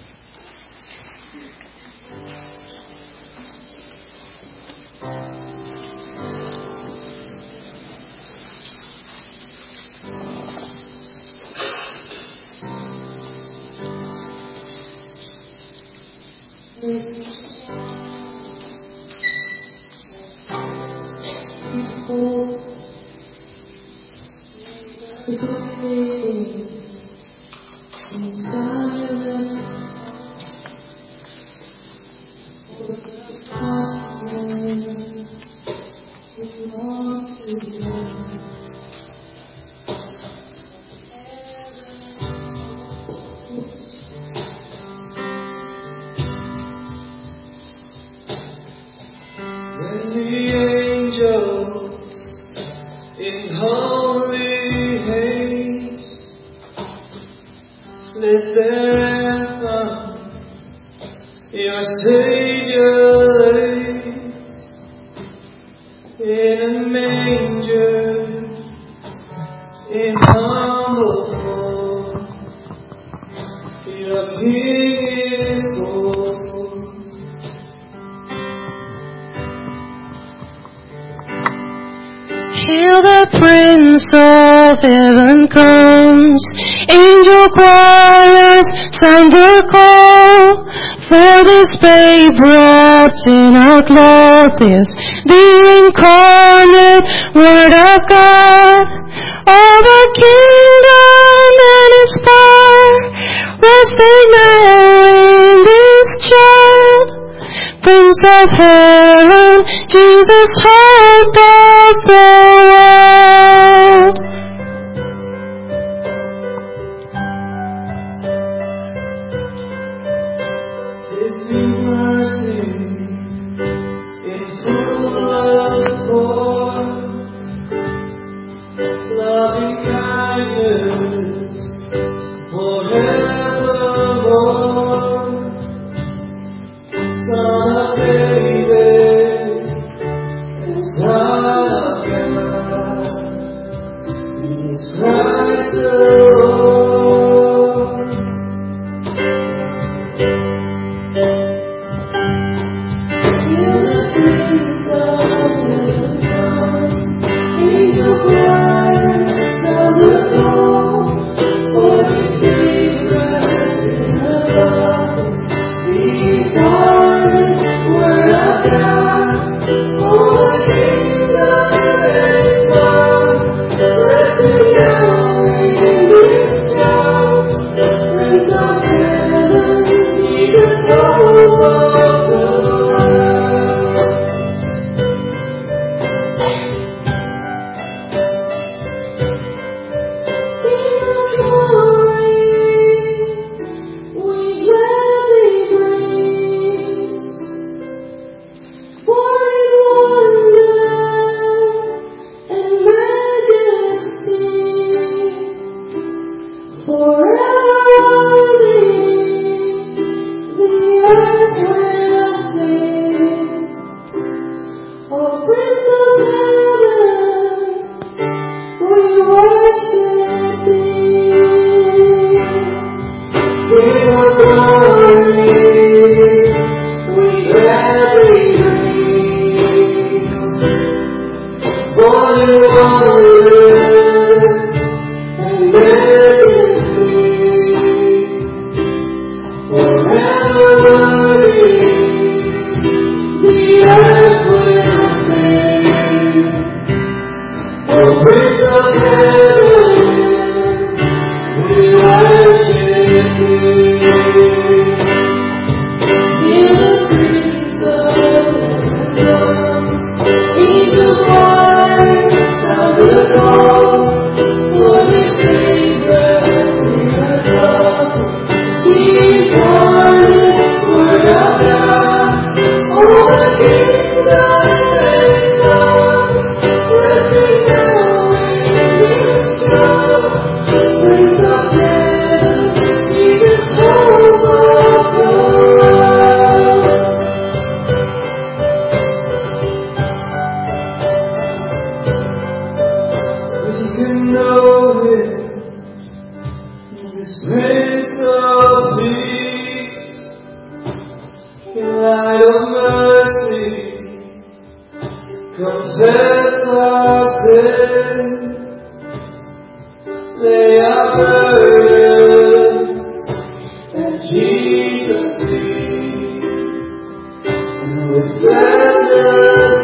Hail the Prince of Heaven comes, angel choirs sound the call, for this babe wrapped in our cloth is the incarnate Word of God. All the kingdom and its power resting now in this child, Prince of Heaven, Jesus, hope of the world. This is mercy in fullest form, loving kindness forevermore. Son of David, and Son of God, is Christ the Lord. Till the Prince of Heaven comes, angel choirs sound the call, for His babe wrapped in a cloth, the incarnate Word of God. All the kingdom and its power resting now in this child, Prince of Heaven, Jesus, hope of the world. King of glory, we gladly praise, for in wonder and majesty, forever the earth will sing. O Prince of Heaven, we worship Thee. King of glory, we gladly praise, for in wonder and majesty, forever the earth will sing. O Prince of Heaven, we worship Thee. Till the Prince of Heaven comes, angel choirs sound the call, for His babe wrapped in a cloth, the incarnate Word of God. All the kingdom and its power debts of sin, they are burdens that Jesus sees, and with gladness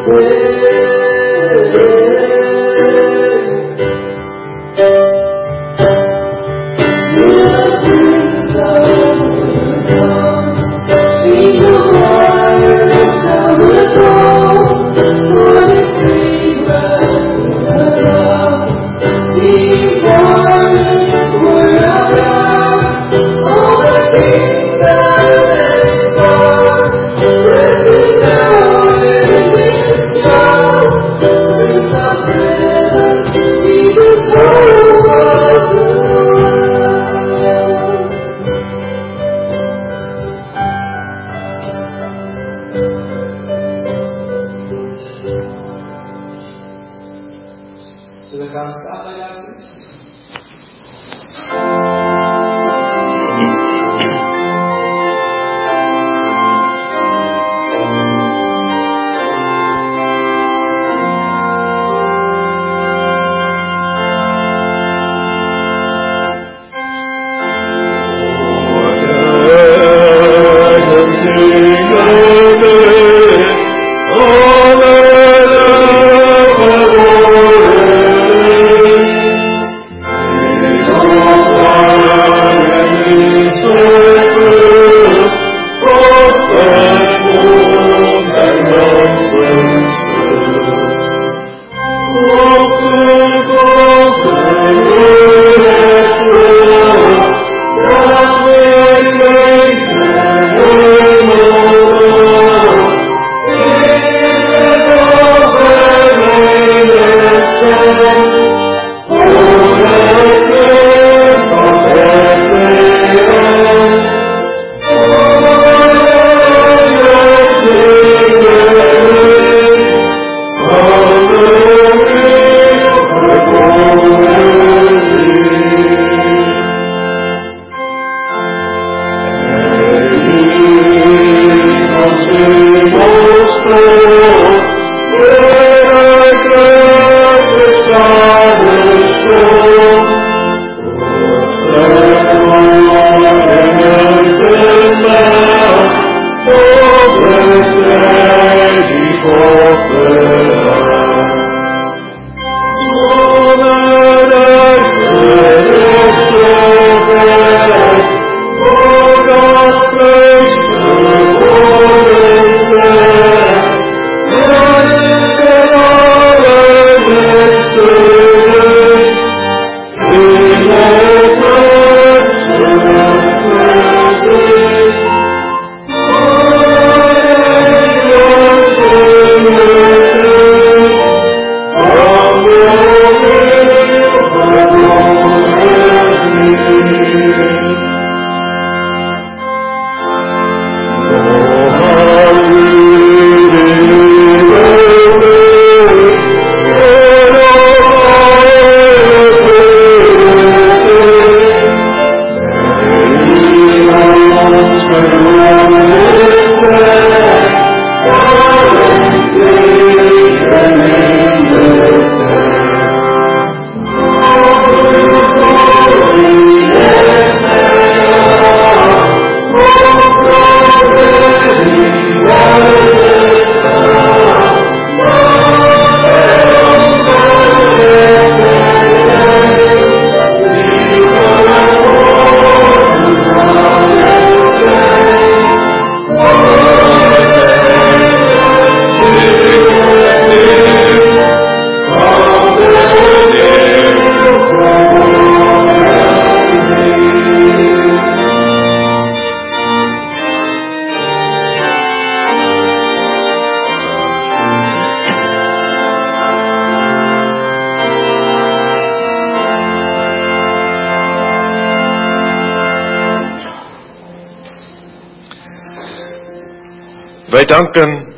Wij danken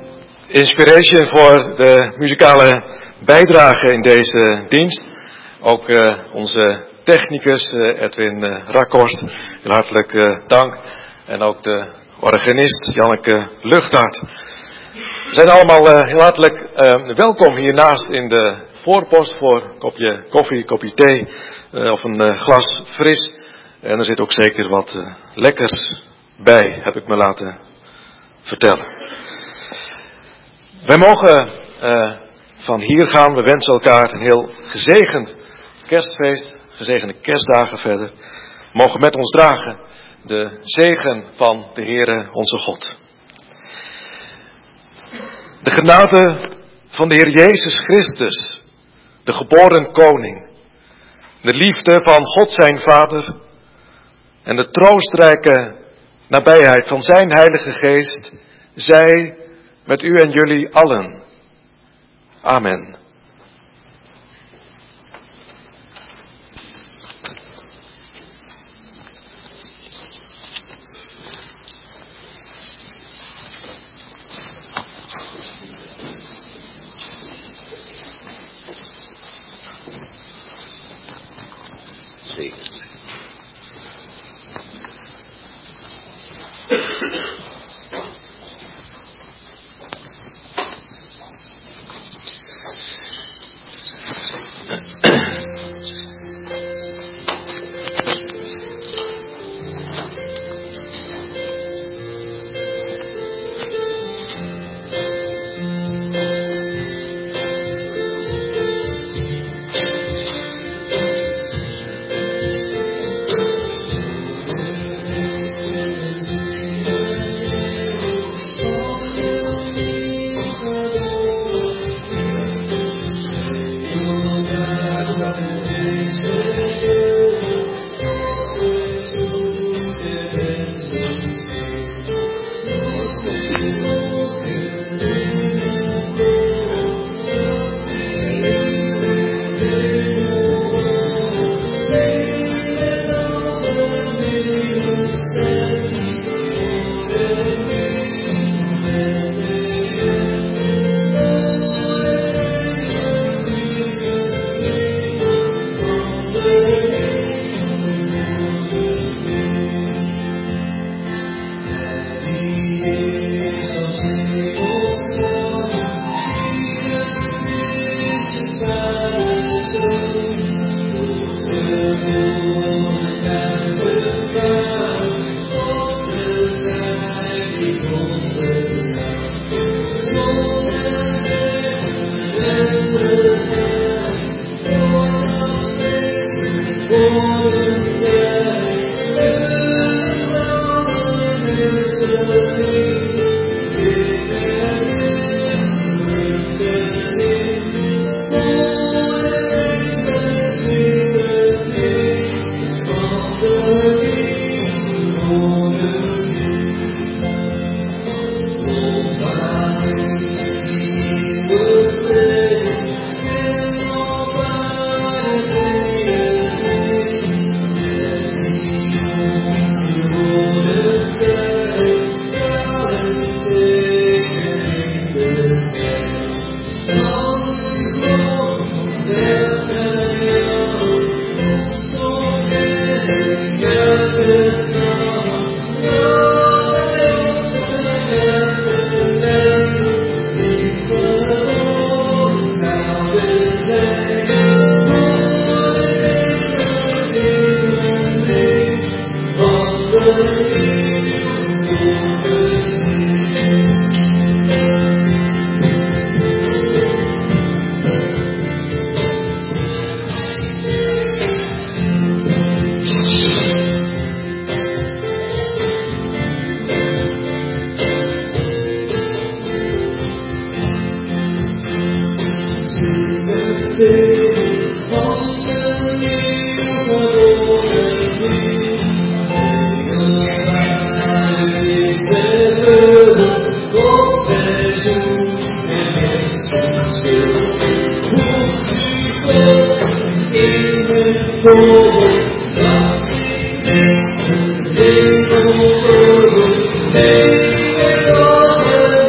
Inspiration voor de muzikale bijdrage in deze dienst. Ook uh, onze technicus uh, Edwin uh, Rakhorst, heel hartelijk uh, dank. En ook de organist Janneke Luchthart. We zijn allemaal uh, heel hartelijk uh, welkom hiernaast in de voorpost voor een kopje koffie, een kopje thee uh, of een uh, glas fris. En er zit ook zeker wat uh, lekkers bij, heb ik me laten vertellen. Wij mogen uh, van hier gaan. We wensen elkaar een heel gezegend kerstfeest, gezegende kerstdagen verder. We mogen met ons dragen de zegen van de Heere onze God. De genade van de Heer Jezus Christus, de geboren koning, de liefde van God zijn Vader en de troostrijke nabijheid van zijn Heilige Geest, zij met u en jullie allen. Amen.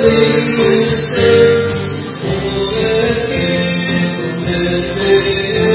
Thank you.